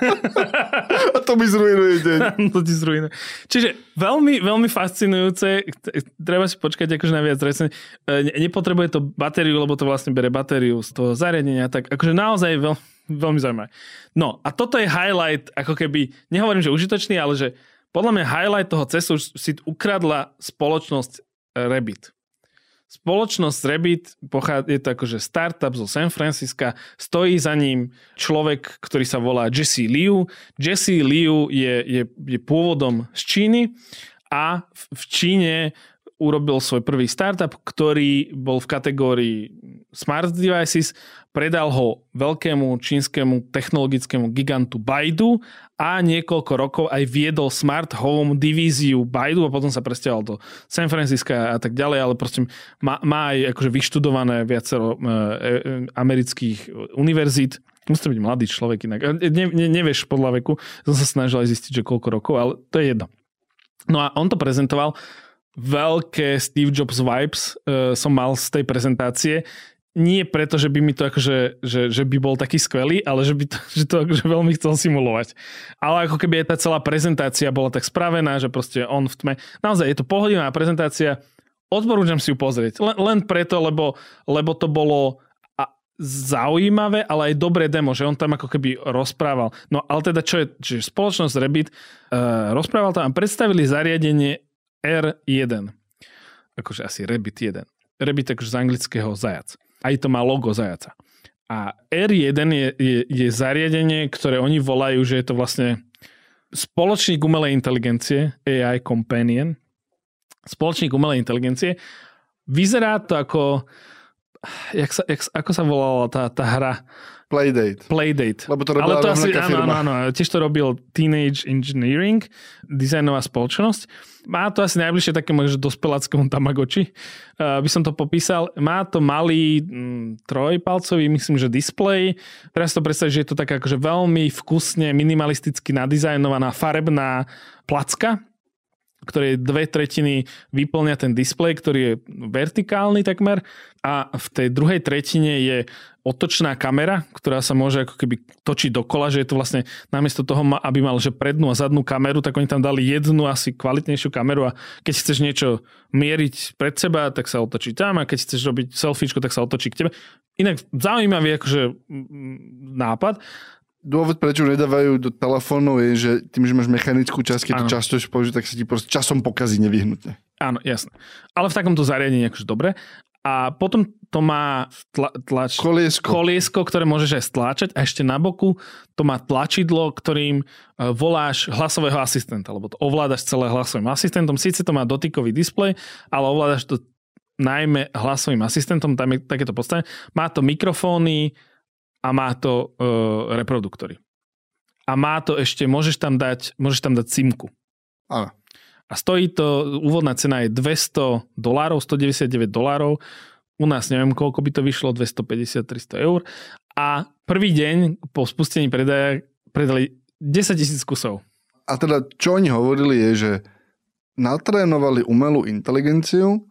A to mi zrujnuje deň. To ti zrujnuje. Čiže veľmi, veľmi fascinujúce. Treba si počkať akože na viac. Nepotrebuje to batériu, lebo to vlastne bere batériu z toho zariadenia. Tak akože naozaj veľ, veľmi zaujímavé. No a toto je highlight, ako keby, nehovorím, že užitočný, ale že podľa mňa highlight toho cestu si ukradla spoločnosť Rabbit. Spoločnosť Rabbit je to akože startup zo San Francisca, stojí za ním človek, ktorý sa volá Jesse Liu. Jesse Liu je, je, je pôvodom z Číny a v Číne urobil svoj prvý startup, ktorý bol v kategórii Smart Devices, predal ho veľkému čínskemu technologickému gigantu Baidu a niekoľko rokov aj viedol Smart Home divíziu Baidu a potom sa presťahoval do San Francisca a tak ďalej, ale proste má, má aj akože vyštudované viacero e, e, amerických univerzít. Musí byť mladý človek inak. Ne, ne, nevieš podľa veku. Som sa snažil aj zistiť, že koľko rokov, ale to je jedno. No a on to prezentoval. Veľké Steve Jobs vibes e, som mal z tej prezentácie. Nie preto, že by mi to akože, že, že by bol taký skvelý, ale že by to, že to akože veľmi chcel simulovať. Ale ako keby aj tá celá prezentácia bola tak spravená, že proste on v tme. Naozaj je to pohodinová prezentácia. Odporúčam si ju pozrieť. Len, len preto, lebo, lebo to bolo zaujímavé, ale aj dobré demo, že on tam ako keby rozprával. No ale teda čo je, čiže spoločnosť Rabbit uh, rozprával tam a predstavili zariadenie er jeden. Akože asi Rabbit jeden. Rabbit akože z anglického zajac. Aj to má logo zajaca. A er jeden je, je, je zariadenie, ktoré oni volajú, že je to vlastne spoločník umelej inteligencie, á í Companion. Spoločník umelej inteligencie. Vyzerá to ako jak sa, jak, ako sa volala tá, tá hra? Playdate. Playdate. Lebo to robila rovnaká firma. Áno, áno, tiež to robil Teenage Engineering, dizajnová spoločnosť. Má to asi najbližšie také možno dospeláckému Tamagotchi. Uh, by som to popísal. Má to malý mm, trojpalcový, myslím, že displej. Teraz to predstaviť, že je to taká akože veľmi vkusne, minimalisticky nadizajnovaná farebná placka. ktorej dve tretiny vyplňa ten displej, ktorý je vertikálny takmer a v tej druhej tretine je otočná kamera, ktorá sa môže ako keby točiť dokola, že je to vlastne namiesto toho, aby mal že prednú a zadnú kameru, tak oni tam dali jednu asi kvalitnejšiu kameru a keď chceš niečo mieriť pred seba, tak sa otočí tam a keď chceš robiť selfiečko, tak sa otočí k tebe. Inak zaujímavý akože nápad. Dôvod, prečo nedávajú do telefónov je, že tým, že máš mechanickú časť, keď to často použiť, tak sa ti proste časom pokazí nevyhnutne. Áno, jasné. Ale v takomto zariadení akože dobre. A potom to má tla, tlač, koliesko. koliesko, ktoré môžeš aj stláčať a ešte na boku to má tlačidlo, ktorým voláš hlasového asistenta, lebo to ovládaš celé hlasovým asistentom. Síce to má dotykový displej, ale ovládaš to najmä hlasovým asistentom, tam je takéto postavenie. Má to mikrofóny a má to uh, reproduktory. A má to ešte, môžeš tam dať, môžeš tam dať simku. Áno. A stojí to, úvodná cena je dvesto dolárov, stodeväťdesiatdeväť dolárov. U nás neviem, koľko by to vyšlo, dvestopäťdesiat až tristo eur. A prvý deň po spustení predaja predali desaťtisíc kusov. A teda, čo oni hovorili je, že natrénovali umelú inteligenciu,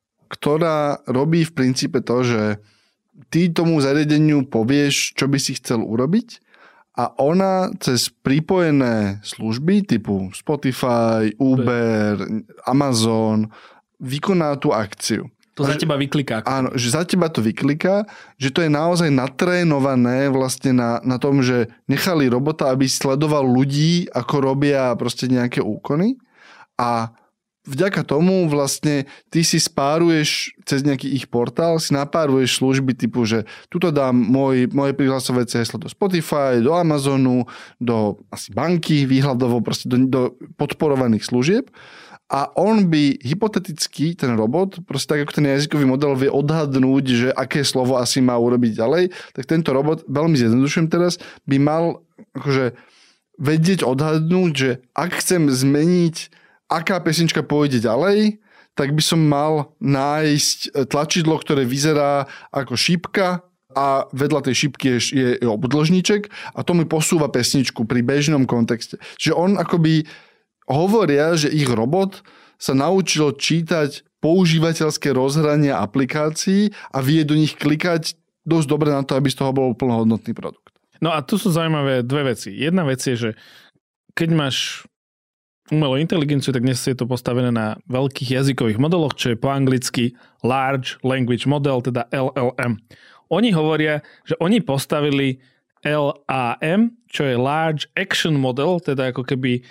ktorá robí v princípe to, že ty tomu zariadeniu povieš, čo by si chcel urobiť a ona cez pripojené služby typu Spotify, Uber, Amazon vykoná tú akciu. To za teba vykliká. Áno, že za teba to vykliká, že to je naozaj natrénované vlastne na, na tom, že nechali robota, aby sledoval ľudí, ako robia proste nejaké úkony a vďaka tomu vlastne ty si spáruješ cez nejaký ich portál, si napáruješ služby typu, že tuto dám môj, moje prihlasovacie heslo do Spotify, do Amazonu, do asi banky, výhľadovo proste do, do podporovaných služieb a on by hypoteticky, ten robot, proste tak ako ten jazykový model vie odhadnúť, že aké slovo asi má urobiť ďalej, tak tento robot, veľmi zjednodušujem teraz, by mal akože vedieť odhadnúť, že ak chcem zmeniť aká pesnička pôjde ďalej, tak by som mal nájsť tlačidlo, ktoré vyzerá ako šípka a vedľa tej šípky je, je obdĺžniček a to mi posúva pesničku pri bežnom kontexte. Čiže on akoby hovoria, že ich robot sa naučil čítať používateľské rozhrania aplikácií a vie do nich klikať dosť dobre na to, aby z toho bol plnohodnotný produkt. No a tu sú zaujímavé dve veci. Jedna vec je, že keď máš umelú inteligenciu, tak dnes je to postavené na veľkých jazykových modeloch, čo je po anglicky Large Language Model, teda L L M. Oni hovoria, že oni postavili L A M, čo je Large Action Model, teda ako keby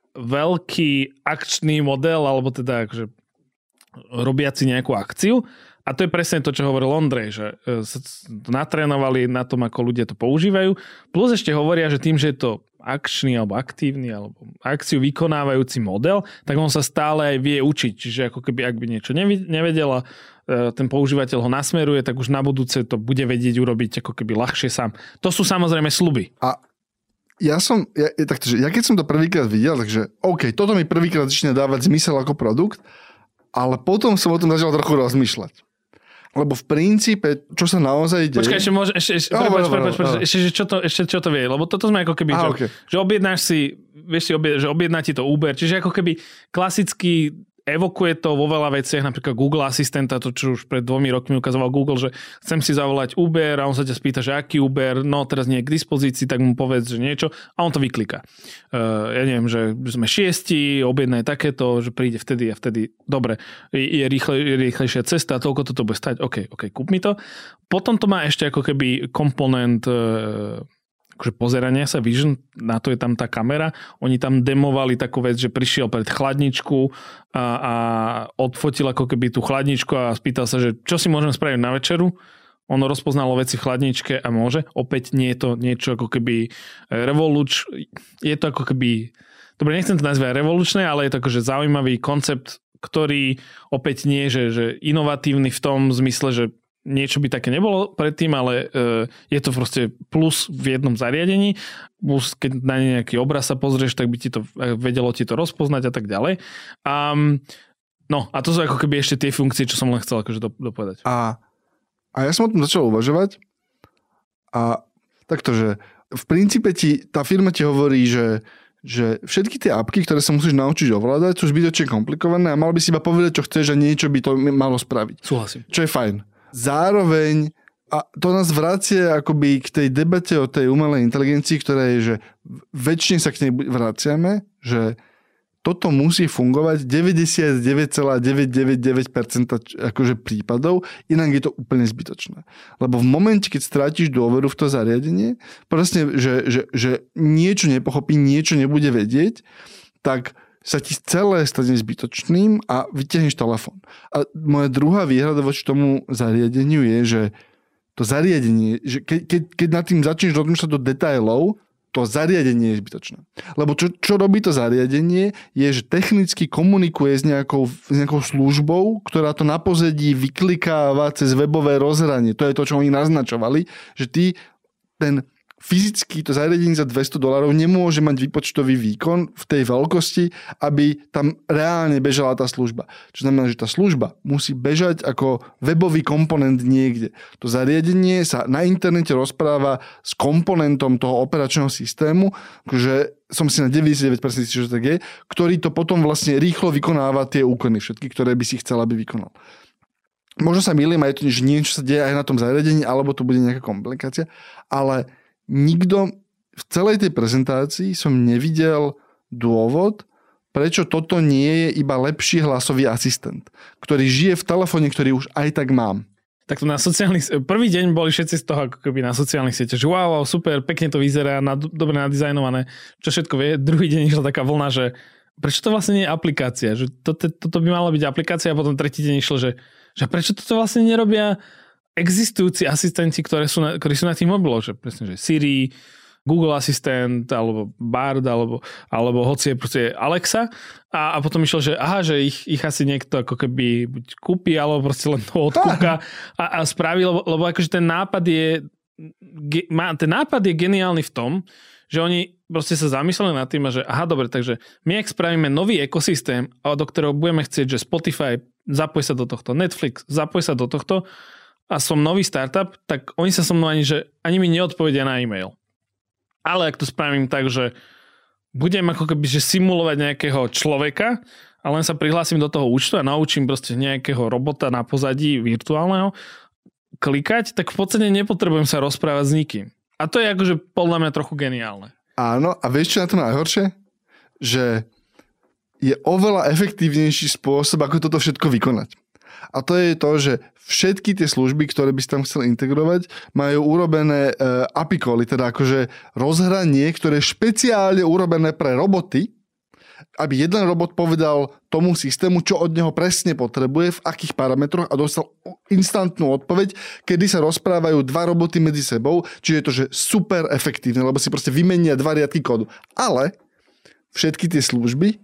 veľký akčný model, alebo teda akože robiaci nejakú akciu. A to je presne to, čo hovoril Ondrej, že sa natrénovali na tom, ako ľudia to používajú. Plus ešte hovoria, že tým, že je to akčný alebo aktívny alebo akciu vykonávajúci model, tak on sa stále aj vie učiť. Čiže ako keby, ak by niečo nevedel a ten používateľ ho nasmeruje, tak už na budúce to bude vedieť urobiť ako keby ľahšie sám. To sú samozrejme sľuby. A ja som, ja, takže, ja keď som to prvýkrát videl, takže OK, toto mi prvýkrát začne dávať zmysel ako produkt, ale potom som o tom začal trochu rozmýšľať. Lebo v princípe, čo sa naozaj deje... Počkaj, ešte môže... Ešte, ešte, no, prepáč, prepáč, prepáč, ešte, ešte čo, to, ešte čo to vie? Lebo toto sme ako keby... Aha, že, okay. že objednáš si... Vieš si, objedná, že objedná ti to Uber. Čiže ako keby klasický... Evokuje to vo veľa veciach, napríklad Google Asistenta, to čo už pred dvomi rokmi ukazoval Google, že chcem si zavolať Uber a on sa ťa spýta, že aký Uber, no teraz nie je k dispozícii, tak mu povedz, že niečo a on to vykliká. Uh, ja neviem, že sme šiesti, objednaj takéto, že príde vtedy a vtedy, dobre, je, rýchle, je rýchlejšia cesta, toľko toto bude stať, OK, OK, kúp mi to. Potom to má ešte ako keby komponent uh, akože pozerania sa, vision, na to je tam tá kamera. Oni tam demovali takú vec, že prišiel pred chladničku a, a odfotil ako keby tú chladničku a spýtal sa, že čo si môžem spraviť na večeru. Ono rozpoznalo veci v chladničke a môže. Opäť nie je to niečo ako keby revoluč... Je to ako keby... Dobre, nechcem to nazvať revolučné, ale je to akože zaujímavý koncept, ktorý opäť nie je, že, že inovatívny v tom zmysle, že niečo by také nebolo predtým, ale uh, je to proste plus v jednom zariadení. Plus, keď na nejaký obraz sa pozrieš, tak by ti to vedelo ti to rozpoznať a tak ďalej. Um, no a to sú ako keby ešte tie funkcie, čo som len chcel akože dopovedať. A, a ja som o tom začal uvažovať a takto, že v princípe ti, tá firma ti hovorí, že, že všetky tie apky, ktoré sa musíš naučiť ovládať, sú zbytočne komplikované a mal by si iba povedať, čo chceš a niečo by to malo spraviť. Súhlasím. Čo je fajn. Zároveň, a to nás vracia akoby k tej debate o tej umelej inteligencii, ktorá je, že väčšine sa k nej vraciame, že toto musí fungovať deväťdesiatdeväť celá deväťstodeväťdesiatdeväť percent akože prípadov, inak je to úplne zbytočné. Lebo v momente, keď strátiš dôveru v to zariadenie, presne, že, že, že niečo nepochopí, niečo nebude vedieť, tak sa ti celé stane zbytočným a vytiahneš telefón. A moja druhá výhrada voči tomu zariadeniu je, že to zariadenie, že ke, ke, keď nad tým začneš rozmýšľať do detailov, to zariadenie je zbytočné. Lebo čo, čo robí to zariadenie, je, že technicky komunikuje s nejakou, s nejakou službou, ktorá to na pozadí vyklikáva cez webové rozhranie. To je to, čo oni naznačovali, že ty ten fyzicky to zariadenie za dvesto dolárov nemôže mať výpočtový výkon v tej veľkosti, aby tam reálne bežala tá služba. Čo znamená, že tá služba musí bežať ako webový komponent niekde. To zariadenie sa na internete rozpráva s komponentom toho operačného systému, že som si na deväťdesiatdeväť percent že tak je, ktorý to potom vlastne rýchlo vykonáva tie úkony všetky, ktoré by si chcel, aby vykonal. Možno sa mýlim aj to, že niečo sa deje aj na tom zariadení, alebo to bude nejaká komplikácia, ale nikto v celej tej prezentácii som nevidel dôvod, prečo toto nie je iba lepší hlasový asistent, ktorý žije v telefóne, ktorý už aj tak mám. Tak to na sociálnych... Prvý deň boli všetci z toho ako keby na sociálnych sieťach, že wow, wow, super, pekne to vyzerá, na, dobre nadizajnované, čo všetko vie. Druhý deň išla taká vlna, že prečo to vlastne nie je aplikácia? Že toto, toto by mala byť aplikácia a potom tretí deň išlo, že, že prečo toto vlastne nerobia existujúci asistenti, ktoré sú na, ktorí sú na tých mobiloch, že presne, že Siri, Google Asistent, alebo Bard, alebo, alebo hoci je proste Alexa a, a potom išiel, že aha, že ich, ich asi niekto ako keby buď kúpi, alebo proste len to odkúka a, a spraví, lebo, lebo akože ten nápad je ge, má, ten nápad je geniálny v tom, že oni proste sa zamysleli nad tým, že aha, dobre, takže my ak spravíme nový ekosystém, do ktorého budeme chcieť, že Spotify zapoj sa do tohto, Netflix zapoj sa do tohto, a som nový startup, tak oni sa so mnou ani, že ani mi neodpovedia na e-mail. Ale ak to spravím tak, že budem ako keby že simulovať nejakého človeka a len sa prihlásim do toho účtu a naučím proste nejakého robota na pozadí virtuálneho klikať, tak v podstate nepotrebujem sa rozprávať s nikým. A to je akože podľa mňa trochu geniálne. Áno, a vieš čo na to najhoršie? Že je oveľa efektívnejší spôsob, ako toto všetko vykonať. A to je to, že všetky tie služby, ktoré by si tam chcel integrovať, majú urobené e, apikoly, teda akože rozhranie, ktoré je špeciálne urobené pre roboty, aby jeden robot povedal tomu systému, čo od neho presne potrebuje, v akých parametroch a dostal instantnú odpoveď, kedy sa rozprávajú dva roboty medzi sebou, čiže je to že super efektívne, lebo si proste vymenia dva riadky kódu. Ale všetky tie služby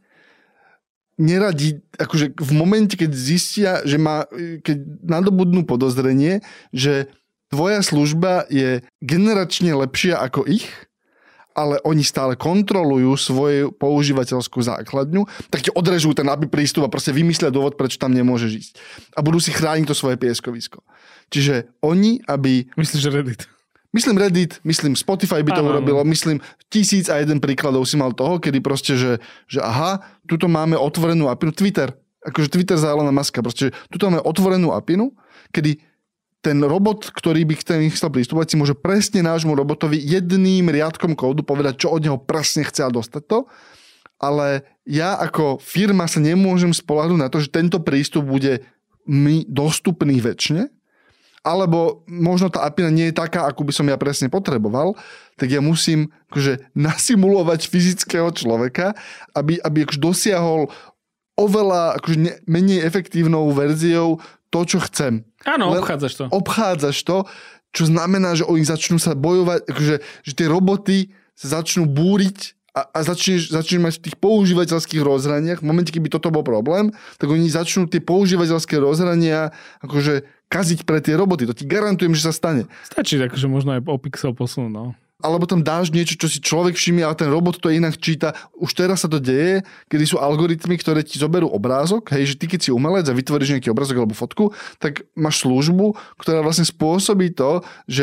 neradi, akože v momente, keď zistia, že má, keď nadobudnú podozrenie, že tvoja služba je generačne lepšia ako ich, ale oni stále kontrolujú svoju používateľskú základňu, tak ti odrežú ten A P I prístup a proste vymyslia dôvod, prečo tam nemôžeš ísť. A budú si chrániť to svoje pieskovisko. Čiže oni, aby... Myslíš, že Reddit? Myslím Reddit, myslím Spotify by to ano, urobilo, myslím tisíc a jeden príkladov si mal toho, kedy proste, že, že aha, tuto máme otvorenú apinu, Twitter, akože Twitter za Elona Muska, proste, tuto máme otvorenú apinu, kedy ten robot, ktorý by k chcel prístupovať, si môže presne nášmu robotovi jedným riadkom kódu povedať, čo od neho presne chce a dostať to, ale ja ako firma sa nemôžem spoľahnúť na to, že tento prístup bude mi dostupný väčšine, alebo možno tá apina nie je taká, akú by som ja presne potreboval, tak ja musím akože nasimulovať fyzického človeka, aby, aby akože dosiahol oveľa akože ne, menej efektívnou verziou to, čo chcem. Áno, obchádzaš to. Obchádzaš to, čo znamená, že oni začnú sa bojovať, akože, že tie roboty sa začnú búriť a, a začneš, začneš mať v tých používateľských rozhraniach, v momente, keby toto bol problém, tak oni začnú tie používateľské rozhrania akože kaziť pre tie roboty. To ti garantujem, že sa stane. Stačí akože možno aj o pixel posunúť, no. Alebo tam dáš niečo, čo si človek všimne, ale ten robot to inak číta. Už teraz sa to deje, kedy sú algoritmy, ktoré ti zoberú obrázok, hej, že ty keď si umelec a vytvoríš nejaký obrázok alebo fotku, tak máš službu, ktorá vlastne spôsobí to, že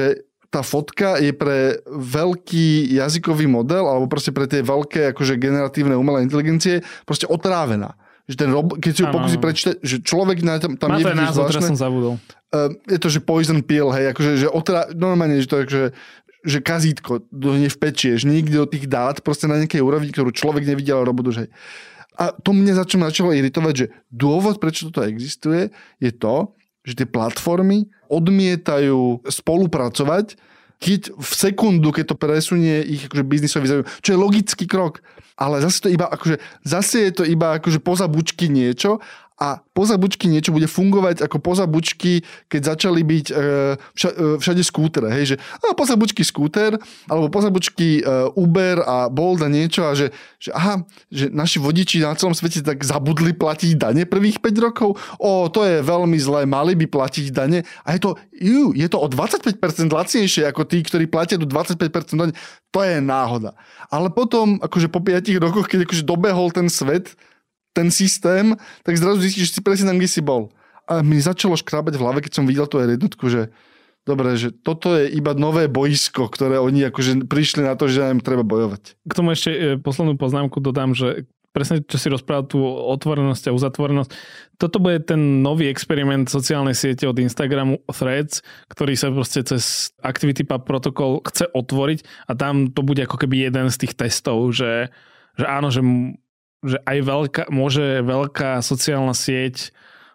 tá fotka je pre veľký jazykový model alebo proste pre tie veľké akože generatívne umelé inteligencie proste otrávená. Že ten rob- keď si ho pokusí prečítať, že človek na tam, tam má to nevidí názov, zvláštne. Má som zabudol. Uh, je to, že poison pill, hej, akože, že otrá- normálne, že to je, že, že kazítko do nevpečieš, nikde do tých dát, proste na nejakej úrovni, ktorú človek nevidel, robot už, hej. A to mne začalo, začalo iritovať, že dôvod, prečo toto existuje, je to, že tie platformy odmietajú spolupracovať, keď v sekundu, keď to presunie ich akože biznisový záujem, čo je logický krok. Ale zase to iba akože, zase je to iba akože poza bučky niečo a poza bučky niečo bude fungovať ako poza bučky, keď začali byť e, vša, e, všade skútere. Hej, že a, poza bučky skúter, alebo poza bučky e, Uber a Bolt a niečo a že, že aha, že naši vodiči na celom svete tak zabudli platiť dane prvých päť rokov. O, to je veľmi zlé, mali by platiť dane. A je to, jú, je to o dvadsaťpäť percent lacnejšie ako tí, ktorí platia do dvadsaťpäť percent dane. To je náhoda. Ale potom, akože po piatich rokoch, keď akože dobehol ten svet, ten systém, tak zrazu zistíš, že si presne tam, kde si bol. A mi začalo škrábať v hlave, keď som videl tú jednotku, že dobre, že toto je iba nové boisko, ktoré oni akože prišli na to, že nám treba bojovať. K tomu ešte poslednú poznámku dodám, že presne čo si rozprával, tú otvorenosť a uzatvorenosť. Toto bude ten nový experiment sociálnej siete od Instagramu Threads, ktorý sa proste cez ActivityPub protokol chce otvoriť a tam to bude ako keby jeden z tých testov, že, že áno, že že aj veľká, môže veľká sociálna sieť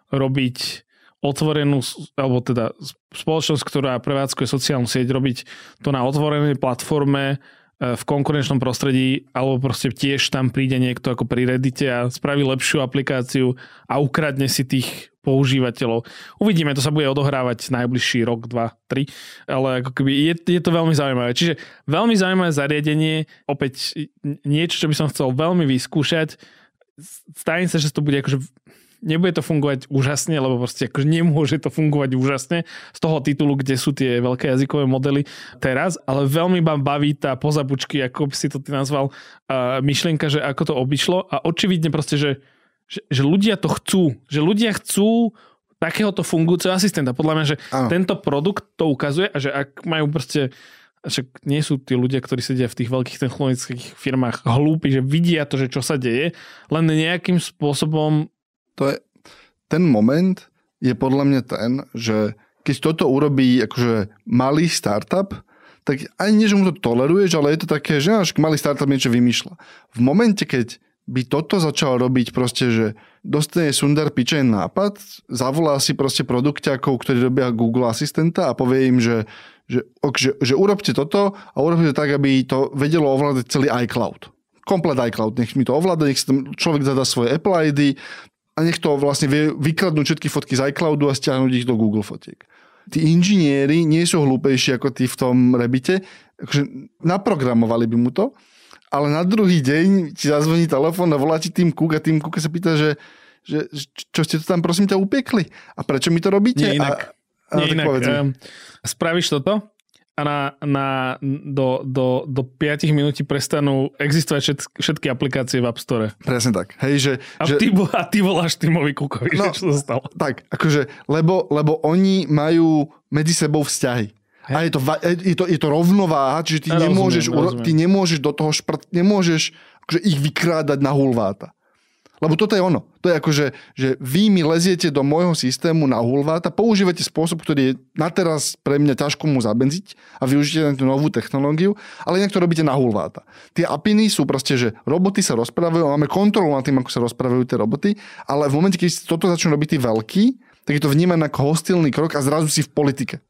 robiť otvorenú, alebo teda spoločnosť, ktorá prevádzkuje sociálnu sieť, robiť to na otvorenej platforme v konkurenčnom prostredí, alebo proste tiež tam príde niekto ako pri Reddite a spraví lepšiu aplikáciu a ukradne si tých používateľov. Uvidíme, to sa bude odohrávať najbližší rok, dva, tri, ale ako keby je, je to veľmi zaujímavé. Čiže veľmi zaujímavé zariadenie, opäť niečo, čo by som chcel veľmi vyskúšať. Stane sa, že to bude akože nebude to fungovať úžasne, lebo proste akože nemôže to fungovať úžasne z toho titulu, kde sú tie veľké jazykové modely teraz, ale veľmi ma baví tá pozabučky, ako by si to ty nazval, uh, myšlienka, že ako to obišlo a očividne proste, že Že, že ľudia to chcú. Že ľudia chcú takéhoto fungujúceho asistenta. Podľa mňa, že ano. Tento produkt to ukazuje a že ak majú proste, však nie sú tí ľudia, ktorí sedia v tých veľkých technologických firmách hlúpi, že vidia to, že čo sa deje, len nejakým spôsobom... To je, ten moment je podľa mňa ten, že keď toto urobí akože malý startup, tak ani nie, že mu to toleruješ, ale je to také, že až malý startup niečo vymýšľa. V momente, keď by toto začal robiť proste, že dostane Sundar Pichai nápad, zavolá si proste produkťákov, ktorí robia Google asistenta a povie im, že, že, že, že urobte toto a urobte to tak, aby to vedelo ovládať celý iCloud. Komplet iCloud. Nech mi to ovláda, nech si tam človek zadá svoje Apple í dé a nech to vlastne vie vykradnúť všetky fotky z iCloudu a stiahnuť ich do Google fotiek. Tí inžinieri nie sú hlúpejší ako tí v tom Rabbite, akože naprogramovali by mu to, ale na druhý deň ti zazvoní telefón a volá ti Tim Cook a Tim Cook sa pýta, že, že čo ste to tam prosím ťa upekli? A prečo mi to robíte? Nie inak. A, a Nie inak. Um, spravíš toto a na, na, do, do, do päť minút prestanú existovať všet, všetky aplikácie v App Store. Presne tak. Hej, že, a, že, ty, a ty voláš Timovi Cookovi, no, že čo sa stalo? Tak, akože, lebo, lebo oni majú medzi sebou vzťahy. Hey. A je to, je, to, je to rovnováha, čiže ty, ja nemôžeš, rozumiem, ty nemôžeš do toho šprt, nemôžeš akože ich vykrádať na hulváta. Lebo toto je ono. To je akože, že vy mi leziete do môjho systému na hulváta, používate spôsob, ktorý je na teraz pre mňa ťažko mu zabenziť a využite tú novú technológiu, ale inak to robíte na hulváta. Tie apiny sú proste, že roboty sa rozprávajú, máme kontrolu nad tým, ako sa rozprávajú tie roboty, ale v momente, keď toto začnú robiť tí veľkí, tak je to vnímané ako hostilný krok a zrazu si v politike.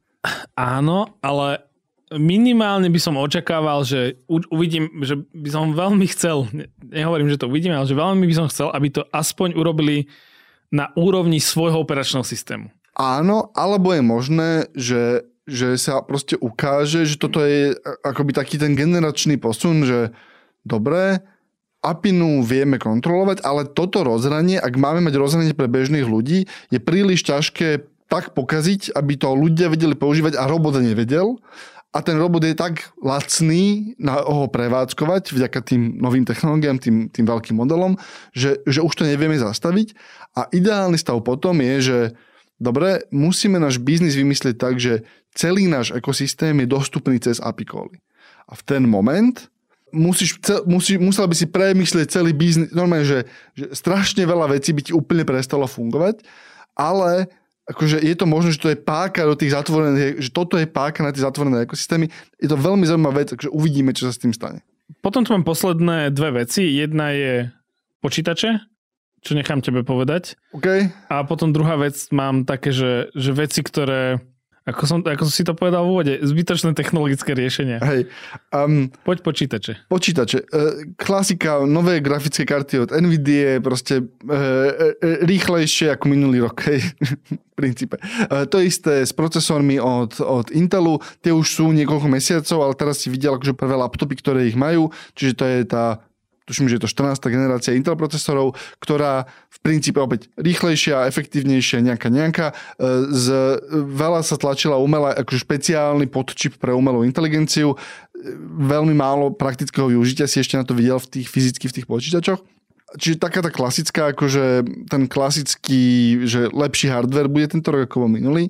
Áno, ale minimálne by som očakával, že uvidím, že by som veľmi chcel, nehovorím, že to uvidím, ale že veľmi by som chcel, aby to aspoň urobili na úrovni svojho operačného systému. Áno, alebo je možné, že, že sa proste ukáže, že toto je akoby taký ten generačný posun, že dobre, apinu vieme kontrolovať, ale toto rozhranie, ak máme mať rozhranie pre bežných ľudí, je príliš ťažké tak pokaziť, aby to ľudia vedeli používať a robot nevedel. A ten robot je tak lacný na ho prevádzkovať vďaka tým novým technológiám, tým, tým veľkým modelom, že, že už to nevieme zastaviť. A ideálny stav potom je, že dobre, musíme náš biznis vymyslieť tak, že celý náš ekosystém je dostupný cez á pé í cally. A v ten moment musíš, musí, musel by si premyslieť celý biznis, normálne, že, že strašne veľa vecí by ti úplne prestalo fungovať, ale akože je to možné, že to je páka do tých zatvorených, že toto je páka na tie zatvorené ekosystémy. Je to veľmi zaujímavá vec, takže uvidíme, čo sa s tým stane. Potom tu mám posledné dve veci. Jedna je počítače, čo nechám tebe povedať. Okay. A potom druhá vec mám také, že, že veci, ktoré, ako som, ako som si to povedal v úvode, zbytočné technologické riešenia. Hej. Um, Poď počítače. Počítače. E, klasika, nové grafické karty od NVIDIA, proste e, e, rýchlejšie ako minulý rok. Hej. V princípe. E, to isté s procesormi od, od Intelu. Tie už sú niekoľko mesiacov, ale teraz si videl akože prvé laptopy, ktoré ich majú. Čiže to je tá tuším, že je to štrnásta generácia Intel procesorov, ktorá v princípe opäť rýchlejšia, efektívnejšia, nejaká nejaká. Z, veľa sa tlačila umelá, akože špeciálny podčip pre umelú inteligenciu. Veľmi málo praktického využitia si ešte na to videl v tých fyzicky v tých počítačoch. Čiže taká tá klasická, akože ten klasický, že lepší hardware bude tento rok ako minulý,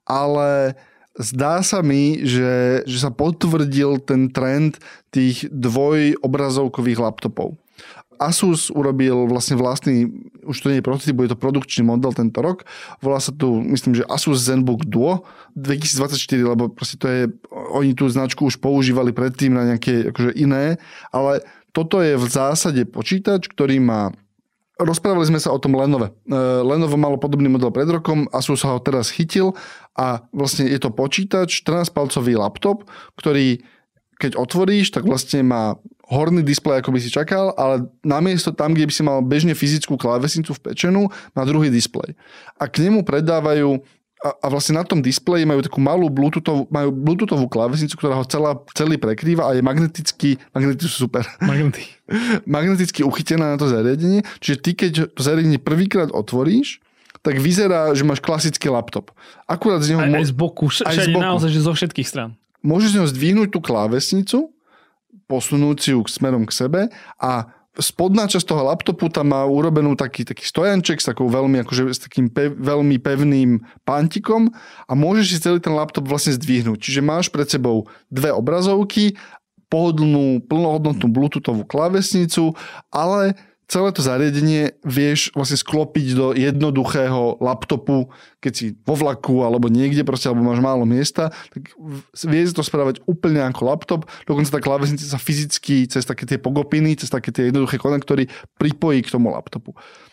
ale zdá sa mi, že, že sa potvrdil ten trend tých dvojobrazovkových laptopov. Asus urobil vlastne vlastný, už to nie je prototyp, bude to produkčný model tento rok. Volá sa tu, myslím, že Asus ZenBook Duo dvetisícdvadsaťštyri, lebo proste to je, oni tú značku už používali predtým na nejaké akože iné, ale toto je v zásade počítač, ktorý má. Rozprávali sme sa o tom Lenove. Lenovo malo podobný model pred rokom, Asus ho teraz chytil a vlastne je to počítač, štrnásťpalcový laptop, ktorý keď otvoríš, tak vlastne má horný displej, ako by si čakal, ale namiesto tam, kde by si mal bežne fyzickú klávesnicu vpečenú, má druhý displej. A k nemu predávajú a, a vlastne na tom displeji majú takú malú bluetoothovú, majú bluetoothovú klávesnicu, ktorá ho celá, celý prekrýva a je magneticky, magneticky super. Magnety. magneticky uchytená na to zariadenie. Čiže ty, keď to zariadenie prvýkrát otvoríš, tak vyzerá, že máš klasický laptop. Akurát z neho... Aj, aj z boku, všade naozaj, že zo všetkých strán. Môžeš z neho zdvihnúť tú klávesnicu, posunúť si ju smerom k sebe a spodná časť toho laptopu tam má urobenú taký, taký stojanček s takou veľmi, akože, s takým pev, veľmi pevným pantikom a môžeš si celý ten laptop vlastne zdvihnúť. Čiže máš pred sebou dve obrazovky, pohodlnú, plnohodnotnú bluetoothovú klávesnicu, ale celé to zariadenie vieš vlastne sklopiť do jednoduchého laptopu, keď si vo vlaku alebo niekde proste, alebo máš málo miesta, tak vieš to správať úplne ako laptop. Dokonca tá klávesnica sa fyzicky cez také tie pogopiny, cez také tie jednoduché konektory pripojí k tomu laptopu.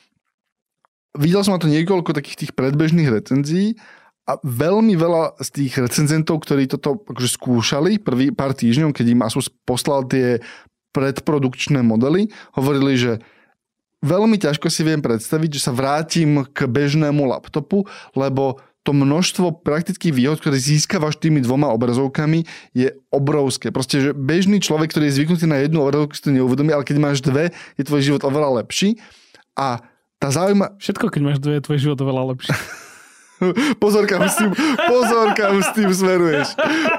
Videl som na to niekoľko takých tých predbežných recenzií a veľmi veľa z tých recenzentov, ktorí toto akože skúšali prvý pár týždňov, keď im Asus poslal tie predprodukčné modely, hovorili, že veľmi ťažko si viem predstaviť, že sa vrátim k bežnému laptopu, lebo to množstvo praktických výhod, ktoré získavaš tými dvoma obrazovkami, je obrovské. Proste, že bežný človek, ktorý je zvyknutý na jednu obrazovku, si to neuvedomí, ale keď máš dve, je tvoj život oveľa lepší. A tá zaujíma... Všetko, keď máš dve, je tvoj život oveľa lepší. Pozor, kam s tým, pozor, kam s tým smeruješ.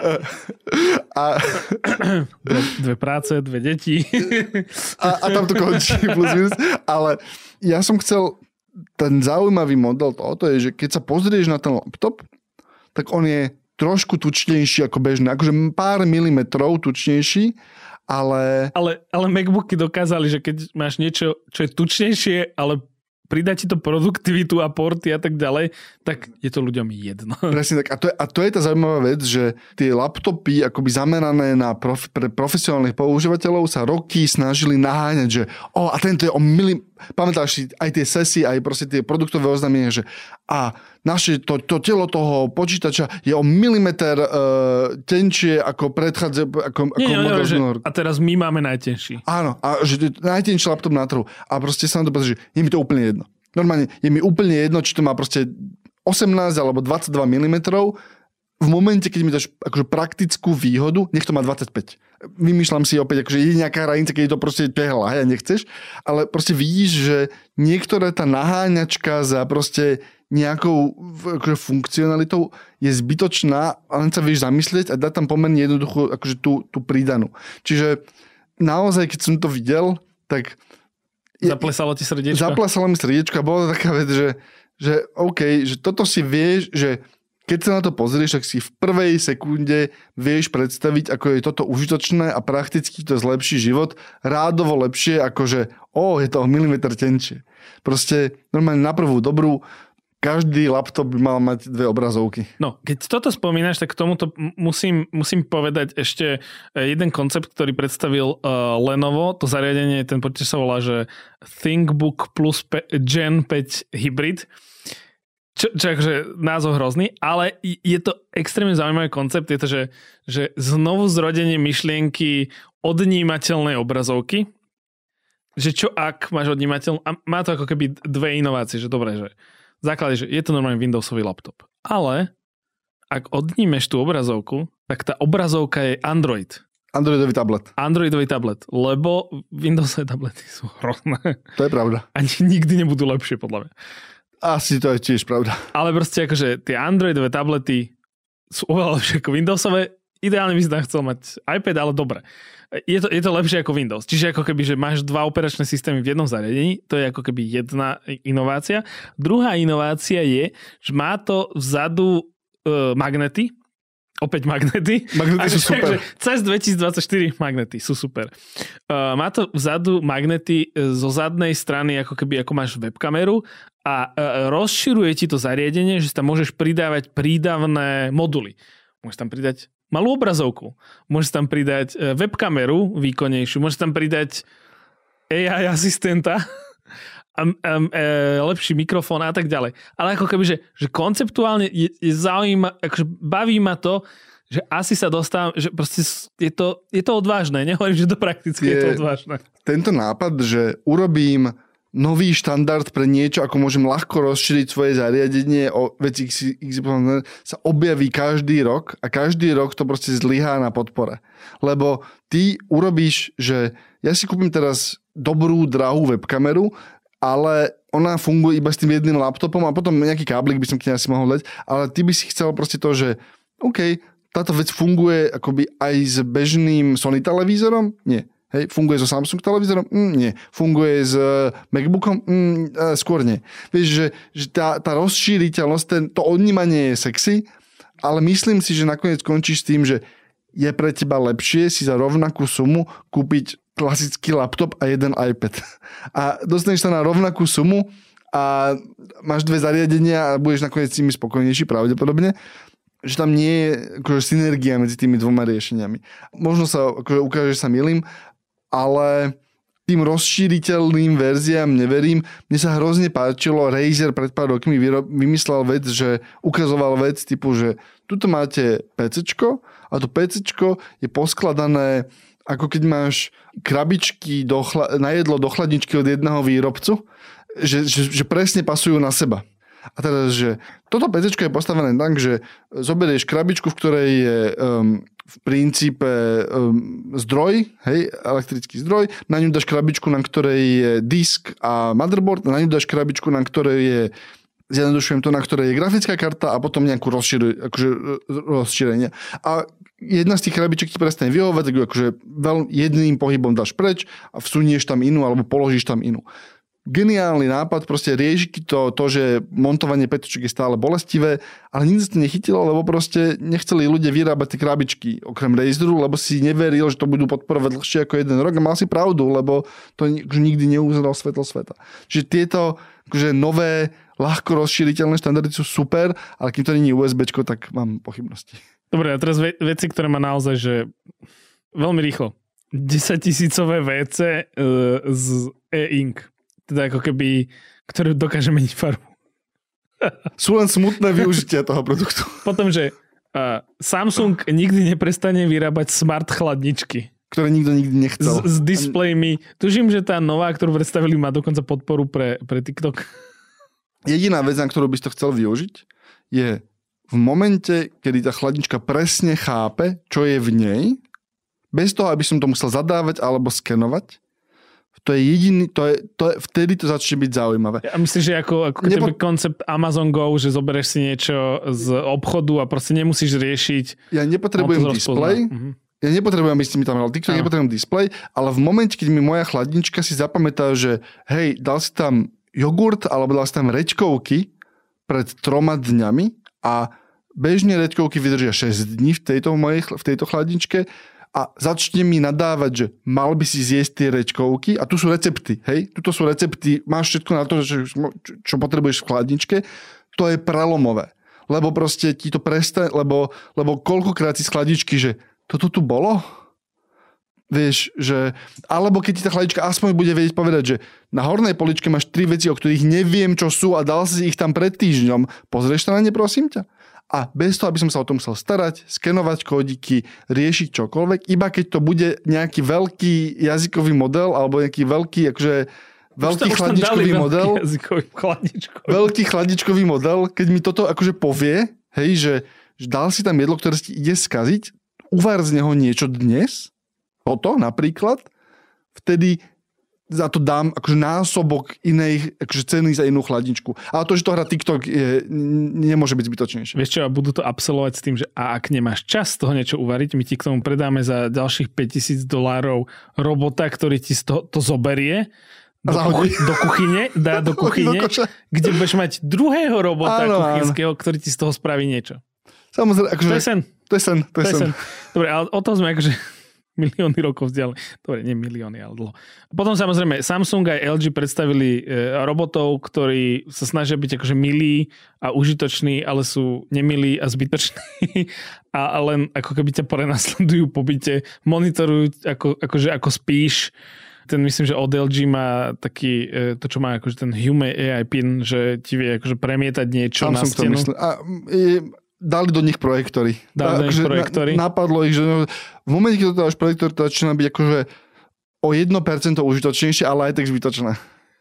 A... Dve, dve práce, dve deti. A, a tam to končí, plus minus. Ale ja som chcel, ten zaujímavý model tohoto je, že keď sa pozrieš na ten laptop, tak on je trošku tučnejší ako bežný. Akože pár milimetrov tučnejší, ale... Ale, ale MacBooky dokázali, že keď máš niečo, čo je tučnejšie, ale pridá ti to produktivitu a porty a tak ďalej, tak je to ľuďom jedno. Presne tak. A to je, a to je tá zaujímavá vec, že tie laptopy akoby zamerané na prof, pre profesionálnych používateľov sa roky snažili naháňať, že o, a tento je o mili... Pamätáš si aj tie sesy, aj proste tie produktové oznámenia, že a naše, to, to telo toho počítača je o milimeter uh, tenčie ako predchádza... Ako, nie, ako nie, že, a teraz my máme najtenší. Áno, a že to je najtenší laptop na trhu. A proste sa na to povedal, že je mi to úplne jedno. Normálne, je mi úplne jedno, či to má proste osemnásť alebo dvadsaťdva milimetrov. V momente, keď mi dáš akože praktickú výhodu, nech to má dvadsaťpäť. Vymýšľam si opäť, akože je nejaká hranica, keď je to proste tehla, a nechceš, ale proste vidíš, že niektoré tá naháňačka za proste nejakou akože funkcionalitou je zbytočná, ale sa vieš zamyslieť a dať tam pomerne jednoducho akože tú, tú pridanú. Čiže naozaj, keď som to videl, tak... Zaplesalo ti srdiečko? Zaplesalo mi srdiečko a bola to taká vec, že že OK, že toto si vieš, že keď sa na to pozrieš, tak si v prvej sekunde vieš predstaviť, ako je toto užitočné a prakticky to zlepší život rádovo lepšie, ako že ó, je to o milimeter tenčie. Proste normálne na prvú dobrú každý laptop by mal mať dve obrazovky. No, keď toto spomínaš, tak k tomuto musím, musím povedať ešte jeden koncept, ktorý predstavil uh, Lenovo. To zariadenie, ten počítač sa volá, že ThinkBook plus pe- Gen päť Hybrid. Čo, čo akože názov hrozný, ale je to extrémne zaujímavý koncept. Je to, že, že znovu zrodenie myšlienky odnímateľnej obrazovky. Že čo ak máš odnímateľ... A má to ako keby dve inovácie, že dobre, že v základe, že je to normálne Windowsový laptop. Ale ak odnímeš tú obrazovku, tak tá obrazovka je Android. Androidový tablet. Androidový tablet, lebo Windowsové tablety sú hrozné. To je pravda. Ani nikdy nebudú lepšie, podľa mňa. Asi to je tiež pravda. Ale proste akože tie Androidové tablety sú oveľa lepšie ako Windowsové. Ideálne by si tam chcel mať iPad, ale dobre. Je to, je to lepšie ako Windows. Čiže ako keby, že máš dva operačné systémy v jednom zariadení, to je ako keby jedna inovácia. Druhá inovácia je, že má to vzadu uh, magnety, opäť magnety. Magnety sú super. Cez dvetisícdvadsaťštyri magnety sú super. Uh, má to vzadu magnety zo zadnej strany, ako keby ako máš webkameru a uh, rozširuje ti to zariadenie, že si tam môžeš pridávať prídavné moduly. Môžeš tam pridať malú obrazovku, môžeš tam pridať webkameru výkonnejšiu, môžeš tam pridať á í asistenta, a, a, a, lepší mikrofón a tak ďalej. Ale ako keby, že, že konceptuálne je, je zaujíma, akože baví ma to, že asi sa dostávam, že proste je to, je to odvážne, nehovorím, že to prakticky je, je to odvážne. Tento nápad, že urobím nový štandard pre niečo, ako môžem ľahko rozšíriť svoje zariadenie o veci iks ypsilon sa objaví každý rok a každý rok to proste zlyhá na podpore. Lebo ty urobíš, že ja si kúpim teraz dobrú, drahú webkameru, ale ona funguje iba s tým jedným laptopom a potom nejaký káblik by som k nej asi mohol dať, ale ty by si chcel proste to, že OK, táto vec funguje akoby aj s bežným Sony televízorom? Nie. Hej, funguje so Samsung televízorom? Mm, nie. Funguje s MacBookom? Mm, skôr nie. Vieš, že, že tá, tá rozšíriteľnosť, ten, to odnímanie je sexy, ale myslím si, že nakoniec končíš s tým, že je pre teba lepšie si za rovnakú sumu kúpiť klasický laptop a jeden iPad. A dostaneš sa na rovnakú sumu a máš dve zariadenia a budeš nakoniec s nimi spokojnejší pravdepodobne, že tam nie je akože synergia medzi tými dvoma riešeniami. Možno sa akože ukáže, že sa milím, ale tým rozšíriteľným verziám neverím. Mne sa hrozne páčilo, Razer pred pár rokmi vymyslel vec, že ukazoval vec typu, že tuto máte PCčko a to PCčko je poskladané ako keď máš krabičky do chla- na jedlo do chladničky od jedného výrobcu, že, že, že presne pasujú na seba. A teraz, že toto PCčko je postavené tak, že zoberieš krabičku, v ktorej je um, v princípe um, zdroj, hej, elektrický zdroj, na ňu dáš krabičku, na ktorej je disk a motherboard, na ňu dáš krabičku, na ktorej je, zjednodušujem to, na ktorej je grafická karta a potom nejakú rozšíru, akože, rozšírenie. A jedna z tých krabiček ti prestane vyhovovať, tak akože veľ, jedným pohybom dáš preč a vsunieš tam inú alebo položíš tam inú. Geniálny nápad, proste rieši to, to, že montovanie päťočiek je stále bolestivé, ale nikto sa to nechytilo, lebo proste nechceli ľudia vyrábať tie krabičky okrem Razeru, lebo si neveril, že to budú podporovať dlhšie ako jeden rok a mal si pravdu, lebo to nikdy neuzrel svetlo sveta. Čiže tieto akože nové, ľahko rozšíriteľné štandardy sú super, ale kým to nie je USBčko, tak mám pochybnosti. Dobre, a teraz ve- veci, ktoré má naozaj, že veľmi rýchlo. desaťtisícové vé cé uh, z e-ink. Teda ako keby, ktoré dokáže meniť farbu. Sú len smutné využitia toho produktu. Potom, že uh, Samsung nikdy neprestane vyrábať smart chladničky. Ktoré nikto nikdy nechcel. S, s displejmi. Tužím, že tá nová, ktorú predstavili, má dokonca podporu pre, pre TikTok. Jediná vec, na ktorú by si to chcel využiť, je v momente, kedy tá chladnička presne chápe, čo je v nej, bez toho, aby som to musel zadávať alebo skenovať, to je jediný, to je, to je, vtedy to začne byť zaujímavé. Ja myslím, že ako, ako Nepo... koncept Amazon Go, že zoberieš si niečo z obchodu a proste nemusíš riešiť. Ja nepotrebujem displej, uh-huh. ja nepotrebujem, aby ste mi tam hral TikTok, nepotrebujem displej, ale v momente, keď mi moja chladnička si zapamätá, že hej, dal si tam jogurt alebo dal si tam rečkovky pred troma dňami a bežne reďkovky vydržia šesť dní v tejto, mojej, v tejto chladničke a začne mi nadávať, že mal by si zjesť tie reďkovky a tu sú recepty, hej? Tuto sú recepty, máš všetko na to, čo, čo potrebuješ v chladničke, to je prelomové. Lebo proste ti to prestane, lebo, lebo koľkokrát si z chladničky, že toto tu bolo? Vieš, že... Alebo keď ti tá chladička aspoň bude vedieť povedať, že na hornej poličke máš tri veci, o ktorých neviem, čo sú a dal si ich tam pred týždňom. Pozrieš sa na ne, prosím ťa? A bez toho, aby som sa o tom musel starať, skenovať kódiky, riešiť čokoľvek, iba keď to bude nejaký veľký jazykový model alebo nejaký veľký, akože... Veľký už chladničkový model. Chladničkový. Veľký chladničkový model, keď mi toto akože povie, hej, že, že dal si tam jedlo, ktoré si ide skaziť, uvar z neho niečo dnes, toto napríklad, vtedy za to dám akože násobok inej akože ceny za inú chladničku. Ale to, že to hrá TikTok, je, nemôže byť zbytočnejšie. Vieš čo, a budú to absolvovať s tým, že a ak nemáš čas z toho niečo uvariť, my ti k tomu predáme za ďalších päťtisíc dolárov robota, ktorý ti z toho to zoberie do, kuchy, do kuchyne, dá do kuchyne, do kde budeš mať druhého robota áno, kuchynského, áno. ktorý ti z toho spraví niečo. Samozrejme, akože... To je sen. To je sen, to je sen. Dobre, ale o tom sme akože milióny rokov vzdialení. Dobre, nie milióny, ale dlho. Potom samozrejme Samsung aj el gé predstavili e, robotov, ktorí sa snažia byť akože milí a užitoční, ale sú nemilí a zbytoční a, a len ako keby ťa prenasledujú po byte, monitorujú ako, akože ako spíš. Ten myslím, že od el gé má taký, e, to čo má akože ten Hume á í pin, že ti vie akože premietať niečo Samsung na stenu. A je, dali do nich projektory. Dali do nich projektory. Na, napadlo ich, že v momente, keď to dáš projektor, to začína byť akože o jedno percento užitočnejšie, ale aj tak zbytočné.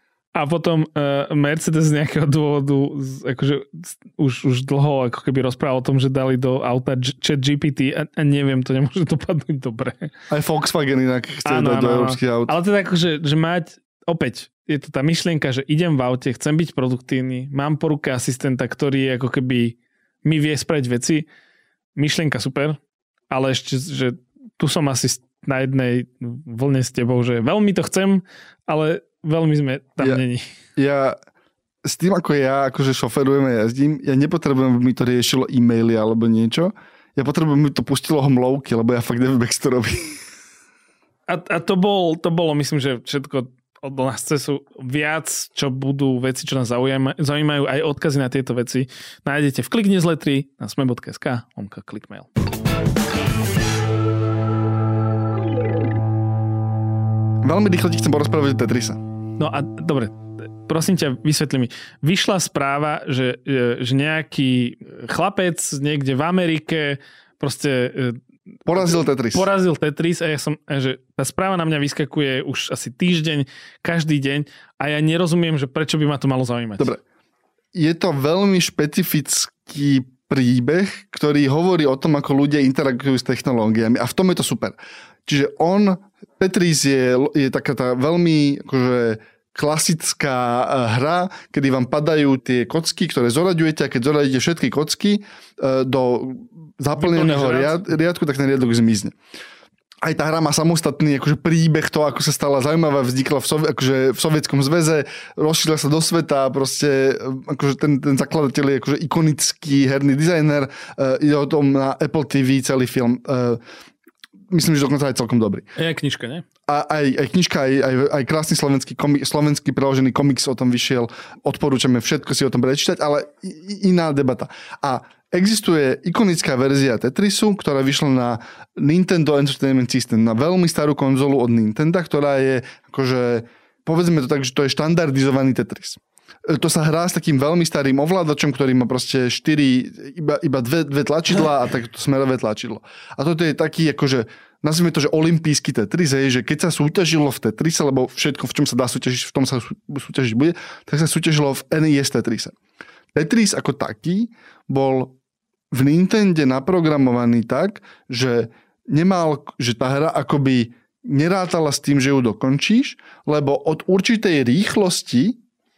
A potom uh, Mercedes z nejakého dôvodu akože už, už dlho ako keby rozprával o tom, že dali do auta chat gé pé té a, a neviem, to nemôže dopadnúť dobre. Aj Volkswagen inak chce áno, dať áno, do európskych aut. Ale teda akože, že mať, opäť, je to tá myšlienka, že idem v aute, chcem byť produktívny, mám po ruke asistenta, ktorý je ako keby mi vie spraviť veci. Myšlienka super, ale ešte, že tu som asi na jednej vlne s tebou, že veľmi to chcem, ale veľmi sme tam ja, není. Ja s tým, ako ja akože šoferujem a jazdím, ja nepotrebujem, aby mi to riešilo e-maily alebo niečo. Ja potrebujem, aby mi to pustilo hmlovky, lebo ja fakt neviem, jak to robí. A, a to, bol, to bolo, myslím, že všetko od nás sú viac, čo budú veci, čo nás zaujímajú, zaujímajú aj odkazy na tieto veci. Nájdete v Klik Newsletteri na sme bodka es ká, lomka Klikmail. Veľmi rýchlo ti chcem porozprávať o Tetrise. No a dobre, prosím ťa, vysvetli mi. Vyšla správa, že, že nejaký chlapec niekde v Amerike proste porazil Tetris. Porazil Tetris a ja som, že tá správa na mňa vyskakuje už asi týždeň, každý deň a ja nerozumiem, že prečo by ma to malo zaujímať. Dobre. Je to veľmi špecifický príbeh, ktorý hovorí o tom, ako ľudia interagujú s technológiami a v tom je to super. Čiže on, Tetris je, je taká tá veľmi akože klasická hra, kedy vám padajú tie kocky, ktoré zoraďujete a keď zoradíte všetky kocky do zaplneného riad, riadku, tak ten riadok zmizne. Aj tá hra má samostatný akože príbeh to, ako sa stala zaujímavá, vznikla v, Sovi- akože v Sovietskom zväze, rozšírila sa do sveta, proste akože ten, ten zakladateľ je akože ikonický herný dizajner, uh, ide o tom na Apple té vé celý film. Uh, myslím, že dokonca aj celkom dobrý. Je knižka, ne? A aj, aj knižka, aj, aj, aj krásny slovenský, komik, slovenský preložený komiks o tom vyšiel. Odporúčame všetko si o tom prečítať, ale iná debata. A existuje ikonická verzia Tetrisu, ktorá vyšla na Nintendo Entertainment System, na veľmi starú konzolu od Nintendo, ktorá je akože, povedzme to tak, že to je štandardizovaný Tetris. To sa hrá s takým veľmi starým ovládačom, ktorý má proste štyri, iba, iba dve, dve tlačidlá a takto smerové tlačidlo. A toto je taký, akože, nazvime to, že olimpijský Tetris, je, že keď sa súťažilo v Tetrise, lebo všetko, v čom sa dá súťažiť, v tom sa súťažiť bude, tak sa súťažilo v en í es Tetrise. Tetris ako taký bol v Nintende naprogramovaný tak, že nemal, že tá hra akoby nerátala s tým, že ju dokončíš, lebo od určitej rýchlosti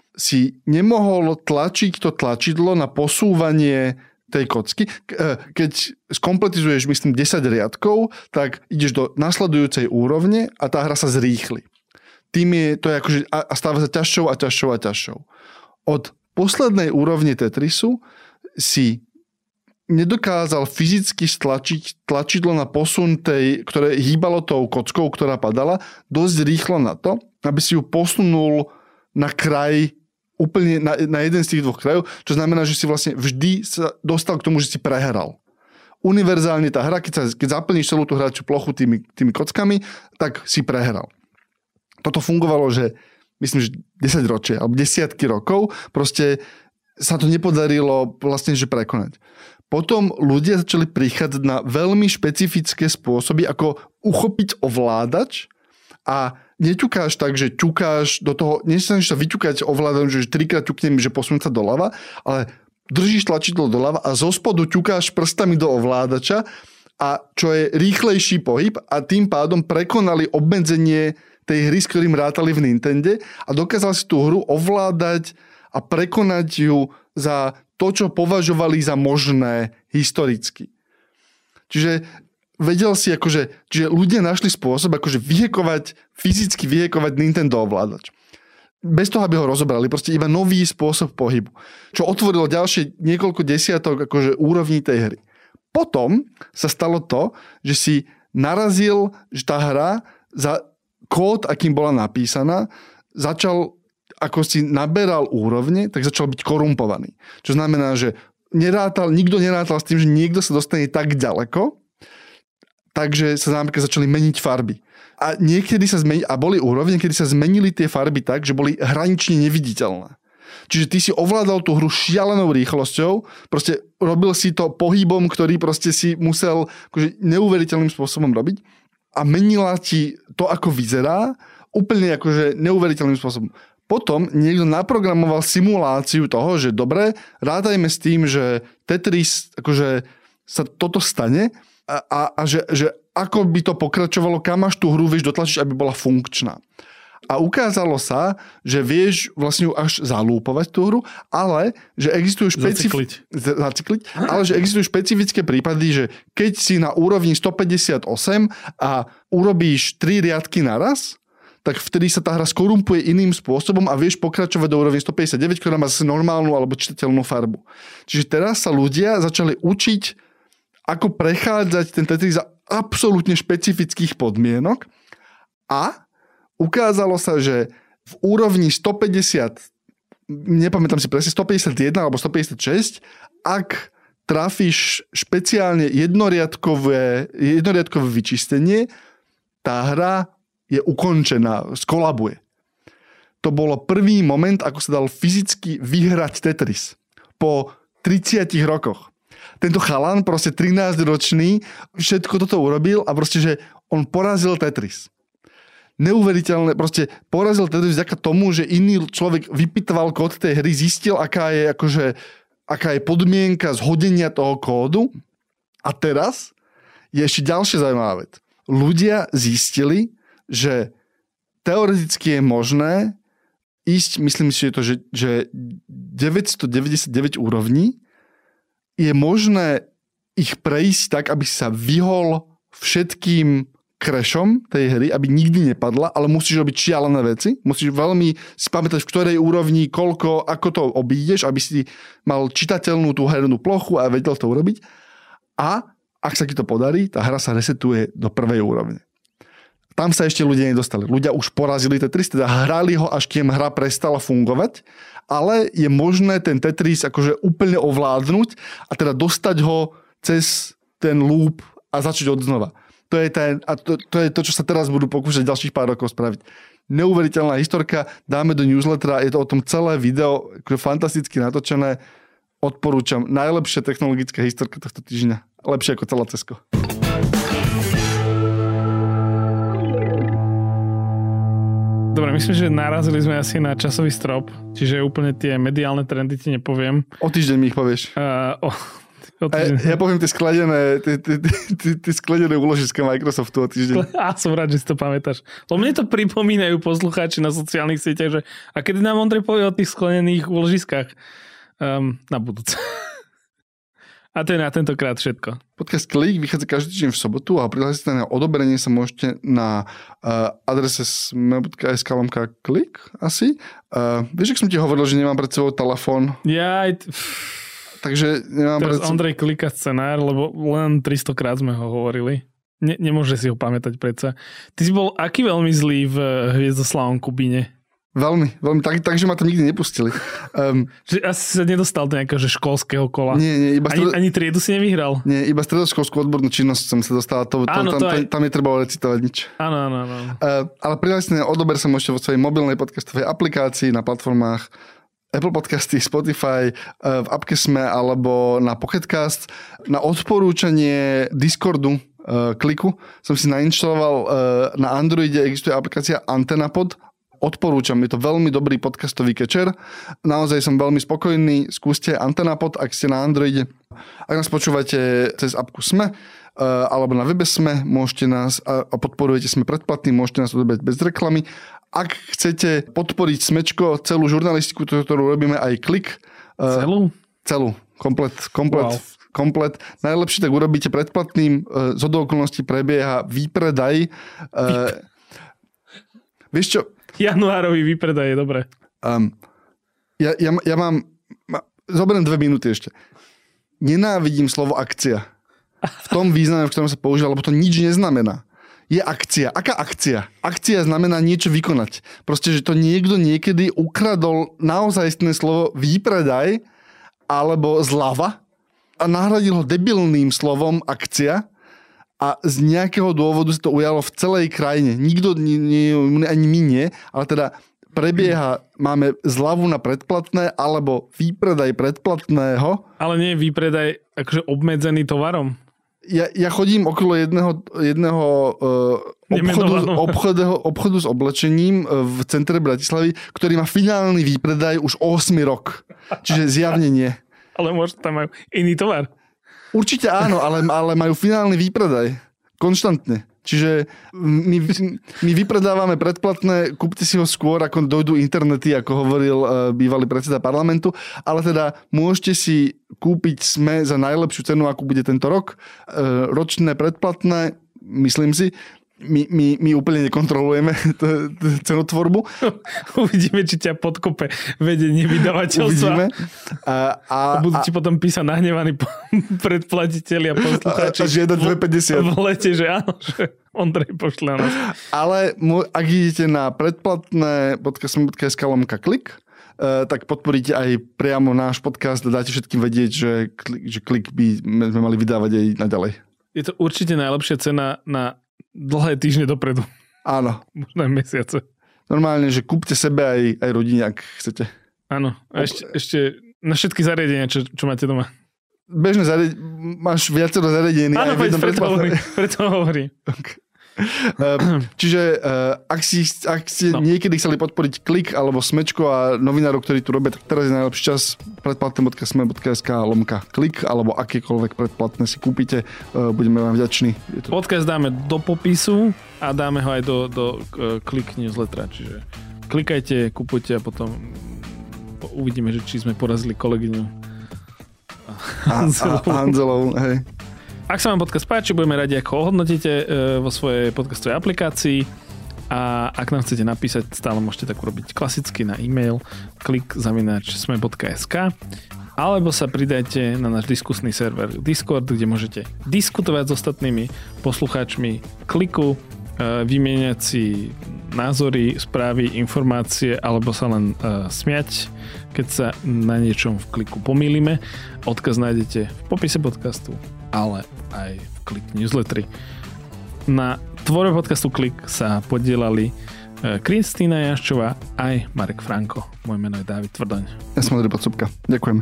si nemohol tlačiť to tlačidlo na posúvanie tej kocky. Keď skompletizuješ, myslím, desať riadkov, tak ideš do nasledujúcej úrovne a tá hra sa zrýchli. Tým je to je akože, a stáva sa ťažšou a ťažšou a ťažšou. Od poslednej úrovni Tetrisu si nedokázal fyzicky stlačiť tlačidlo na posun tej, ktoré hýbalo tou kockou, ktorá padala, dosť rýchlo na to, aby si ju posunul na kraj, úplne na, na jeden z tých dvoch krajov, čo znamená, že si vlastne vždy sa dostal k tomu, že si prehral. Univerzálne tá hra, keď, sa, keď zaplníš celú tú hraciu plochu tými, tými kockami, tak si prehral. Toto fungovalo, že myslím, že desať ročie, alebo desiatky rokov, proste sa to nepodarilo vlastne, že prekonať. Potom ľudia začali prichádzať na veľmi špecifické spôsoby, ako uchopiť ovládač a neťukáš tak, že ťukáš do toho, nesnažíš sa vyťukať ovládač, že trikrát ťuknem, že posunúť sa doľava, ale držíš tlačidlo doľava a zo spodu ťukáš prstami do ovládača a čo je rýchlejší pohyb a tým pádom prekonali obmedzenie tej hry, s ktorým rátali v Nintende a dokázali si tú hru ovládať a prekonať ju za to, čo považovali za možné historicky. Čiže vedel si, akože, čiže ľudia našli spôsob, akože vyhekovať, fyzicky vyhekovať Nintendo ovládač. Bez toho, aby ho rozobrali, proste iba nový spôsob pohybu. Čo otvorilo ďalšie niekoľko desiatok akože úrovní tej hry. Potom sa stalo to, že si narazil, že tá hra za kód, akým bola napísaná, začal, ako si naberal úrovne, tak začal byť korumpovaný. Čo znamená, že nerátal, nikto nerátal s tým, že niekto sa dostane tak ďaleko, takže sa napríklad začali meniť farby. A niekedy sa zmenili, a boli úrovne, kedy sa zmenili tie farby tak, že boli hranične neviditeľné. Čiže ty si ovládal tú hru šialenou rýchlosťou, proste robil si to pohybom, ktorý proste si musel akože neuveriteľným spôsobom robiť a menila ti to, ako vyzerá, úplne akože neuveriteľným spôsobom. Potom niekto naprogramoval simuláciu toho, že dobre, rátajme s tým, že Tetris, akože sa toto stane a, a, a že, že ako by to pokračovalo, kam až tú hru vieš dotlačiť, aby bola funkčná. A ukázalo sa, že vieš vlastne ju až zalúpovať tú hru, ale že existujú špecif... Zacykliť. Zacykliť. Ale že existujú špecifické prípady, že keď si na úrovni stopäťdesiatosem a urobíš tri riadky naraz, tak vtedy sa tá hra skorumpuje iným spôsobom a vieš pokračovať do úrovne stopäťdesiatdeväť, ktorá má zase normálnu alebo čitateľnú farbu. Čiže teraz sa ľudia začali učiť, ako prechádzať ten Tetris za absolútne špecifických podmienok a ukázalo sa, že v úrovni stopäťdesiat, nepamätám si presne, stopäťdesiatjeden alebo stopäťdesiatšesť, ak trafíš špeciálne jednoriadkové, jednoriadkové vyčistenie, tá hra je ukončená, skolabuje. To bolo prvý moment, ako sa dal fyzicky vyhrať Tetris. Po tridsiatich rokoch. Tento chalan, proste trinásťročný, všetko toto urobil a proste, že on porazil Tetris. Neuveriteľné, proste porazil Tetris vďaka tomu, že iný človek vypytoval kód tej hry, zistil, aká je, akože, aká je podmienka zhodenia toho kódu. A teraz je ešte ďalšia zaujímavá vec. Ľudia zistili, že teoreticky je možné ísť, myslím si, že je to, že, že deväťstodeväťdesiatdeväť úrovní, je možné ich prejsť tak, aby sa vyhol všetkým crashom tej hry, aby nikdy nepadla, ale musíš robiť šialené veci. Musíš veľmi si pamätať, v ktorej úrovni, koľko, ako to obídeš, aby si mal čitateľnú tú hernú plochu a vedel to urobiť. A ak sa ti to podarí, tá hra sa resetuje do prvej úrovne. Tam sa ešte ľudia nedostali. Ľudia už porazili Tetris, teda hrali ho, až kým hra prestala fungovať, ale je možné ten Tetris akože úplne ovládnuť a teda dostať ho cez ten loop a začať od znova. To je, ten, a to, to je to, čo sa teraz budú pokúšať ďalších pár rokov spraviť. Neuveriteľná historka, dáme do newslettera, je to o tom celé video, fantasticky natočené. Odporúčam, najlepšia technologická historka tohto týždňa. Lepšie ako celá Cesko. Dobre, myslím, že narazili sme asi na časový strop, čiže úplne tie mediálne trendy ti nepoviem. O týždeň mi ich povieš. Uh, o, o týždeň. Ja, ja poviem tie skladené, tie, tie, tie, tie skladené úložiska Microsoftu o týždeň. A som rád, že si to pamätáš. Lebo mne to pripomínajú poslucháči na sociálnych sieťach, že a kedy nám Ondrej povie o tých sklenených úložiskách um, na budúce. A to je na tentokrát všetko. Podcast Klik vychádza každý týždeň v sobotu a prihlásiť sa na odoberenie sa môžete na uh, adrese sme bodka es ká lomka klik asi. Uh, vieš, ak som ti hovoril, že nemám pred sebou telefón? Ja aj... Takže nemám Teraz pred sebou... Ondrej klika scenár, lebo len tristokrát sme ho hovorili. Ne, nemôže si ho pamätať predsa. Ty si bol aký veľmi zlý v Hviezdoslavom Kubíne? Veľmi, veľmi, tak, takže ma tam nikdy nepustili. Um, že asi sa nedostal do nejakého že školského kola. Nie, nie. Iba ani, stredo... ani triedu si nevyhral? Nie, iba stredoškolskú odbornú činnosť som sa dostal. To, áno, to, tam, to aj... tam, tam je treba recitovať nič. Áno, áno, áno. Uh, ale prihlásiť na odober sa môžete vo svojej mobilnej podcastovej aplikácii na platformách Apple Podcasty, Spotify, uh, v appke Sme alebo na Pocketcast. Na odporúčanie Discordu uh, Kliku som si nainštaloval uh, na Androide existuje aplikácia AntenaPod. Odporúčam, je to veľmi dobrý podcastový catcher. Naozaj som veľmi spokojný. Skúste AntenaPod, ak ste na Androide. Ak nás počúvate cez appku Sme, alebo na webe Sme, môžete nás, a podporujete Sme predplatný, môžete nás odobrať bez reklamy. Ak chcete podporiť Smečko, celú žurnalistiku, ktorú robíme aj Klik. Celú? Celú. Komplet. Komplet. Wow. Komplet. Najlepšie tak urobíte predplatným. Zhodou okolností prebieha výpredaj. Výpredaj. Vieš čo? Januárový výpredaj je dobré. Um, ja, ja, ja mám... Ma, zoberiem dve minúty ešte. Nenávidím slovo akcia. V tom význame, v ktorom sa používa, lebo to nič neznamená. Je akcia. Aká akcia? Akcia znamená niečo vykonať. Proste, že to niekto niekedy ukradol naozajstné slovo výpredaj alebo zľava a nahradil ho debilným slovom akcia. A z nejakého dôvodu sa to ujalo v celej krajine. Nikto, nie, nie, ani my nie, ale teda prebieha, máme zľavu na predplatné alebo výpredaj predplatného. Ale nie je výpredaj akože obmedzený tovarom? Ja, ja chodím okolo jedného, jedného uh, obchodu, obchodu, obchodu s oblečením v centre Bratislavy, ktorý má finálny výpredaj už ôsmy rok. Čiže zjavne nie. Ale možno tam majú iný tovar. Určite áno, ale, ale majú finálny výpredaj. Konštantne. Čiže my, my vypredávame predplatné, kúpte si ho skôr, ako dojdú internety, ako hovoril uh, bývalý predseda parlamentu, ale teda môžete si kúpiť Sme za najlepšiu cenu, akú bude tento rok. Uh, ročné predplatné, myslím si, My, my, my úplne nekontrolujeme t- t- cenotvorbu. Uvidíme, či ťa podkope vedenie vydavateľstva. Uvidíme. A, a, budú a, ti potom písať nahnevaní predplatiteľi a poslucháči. A žiadať dve päťdesiat. V lete, že áno, že Ondrej pošle na nás. Ale ak idete na predplatné podcast sme bodka es ká lomka klik, uh, tak podporíte aj priamo náš podcast a dáte všetkým vedieť, že klik, že klik by sme mali vydávať aj naďalej. Je to určite najlepšia cena na dlhé týždne dopredu. Áno. Možno aj mesiace. Normálne, že kúpte sebe aj, aj rodine, ak chcete. Áno. A ešte, ešte na všetky zariadenia, čo, čo máte doma. Bežné zariadenie, máš viacero zariadení. Áno, veď preto hovorím. Preto hovorím. Okay. Čiže ak, si, ak ste no. niekedy chceli podporiť Klik alebo Smečko a novinárov, ktorí tu robia, tak teraz je najlepší čas. Predplatné bodka sme bodka es ká lomka Klik alebo akékoľvek predplatné si kúpite. Budeme vám vďační. To... Podcast dáme do popisu a dáme ho aj do, do Klik newslettera. Čiže klikajte, kupujte a potom uvidíme, že či sme porazili kolegyňu Hanzelovú. Hanzelov, hej. Ak sa vám podcast páči, budeme radi, ako ho hodnotíte e, vo svojej podcastovej aplikácii a ak nám chcete napísať, stále môžete tak urobiť klasicky na e-mail klik zavináč sme bodka es ká alebo sa pridajte na náš diskusný server Discord, kde môžete diskutovať s ostatnými poslucháčmi Kliku, e, vymieňať si názory, správy, informácie alebo sa len e, smiať, keď sa na niečom v Kliku pomýlime. Odkaz nájdete v popise podcastu, ale aj v Klik newsletteri. Na tvorbe podcastu Klik sa podielali Kristýna Jaščová aj Marek Franko. Moje meno je Dávid Tvrdoň. Ja som Ondrej Podsúbka. Ďakujem.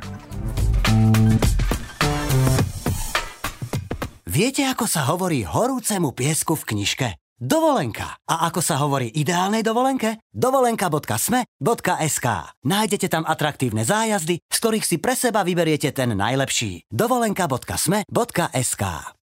Viete, ako sa hovorí horúcemu piesku v knižke? Dovolenka. A ako sa hovorí ideálnej dovolenke? dovolenka bodka sme bodka es ká. Nájdete tam atraktívne zájazdy, z ktorých si pre seba vyberiete ten najlepší. dovolenka bodka sme bodka es ká.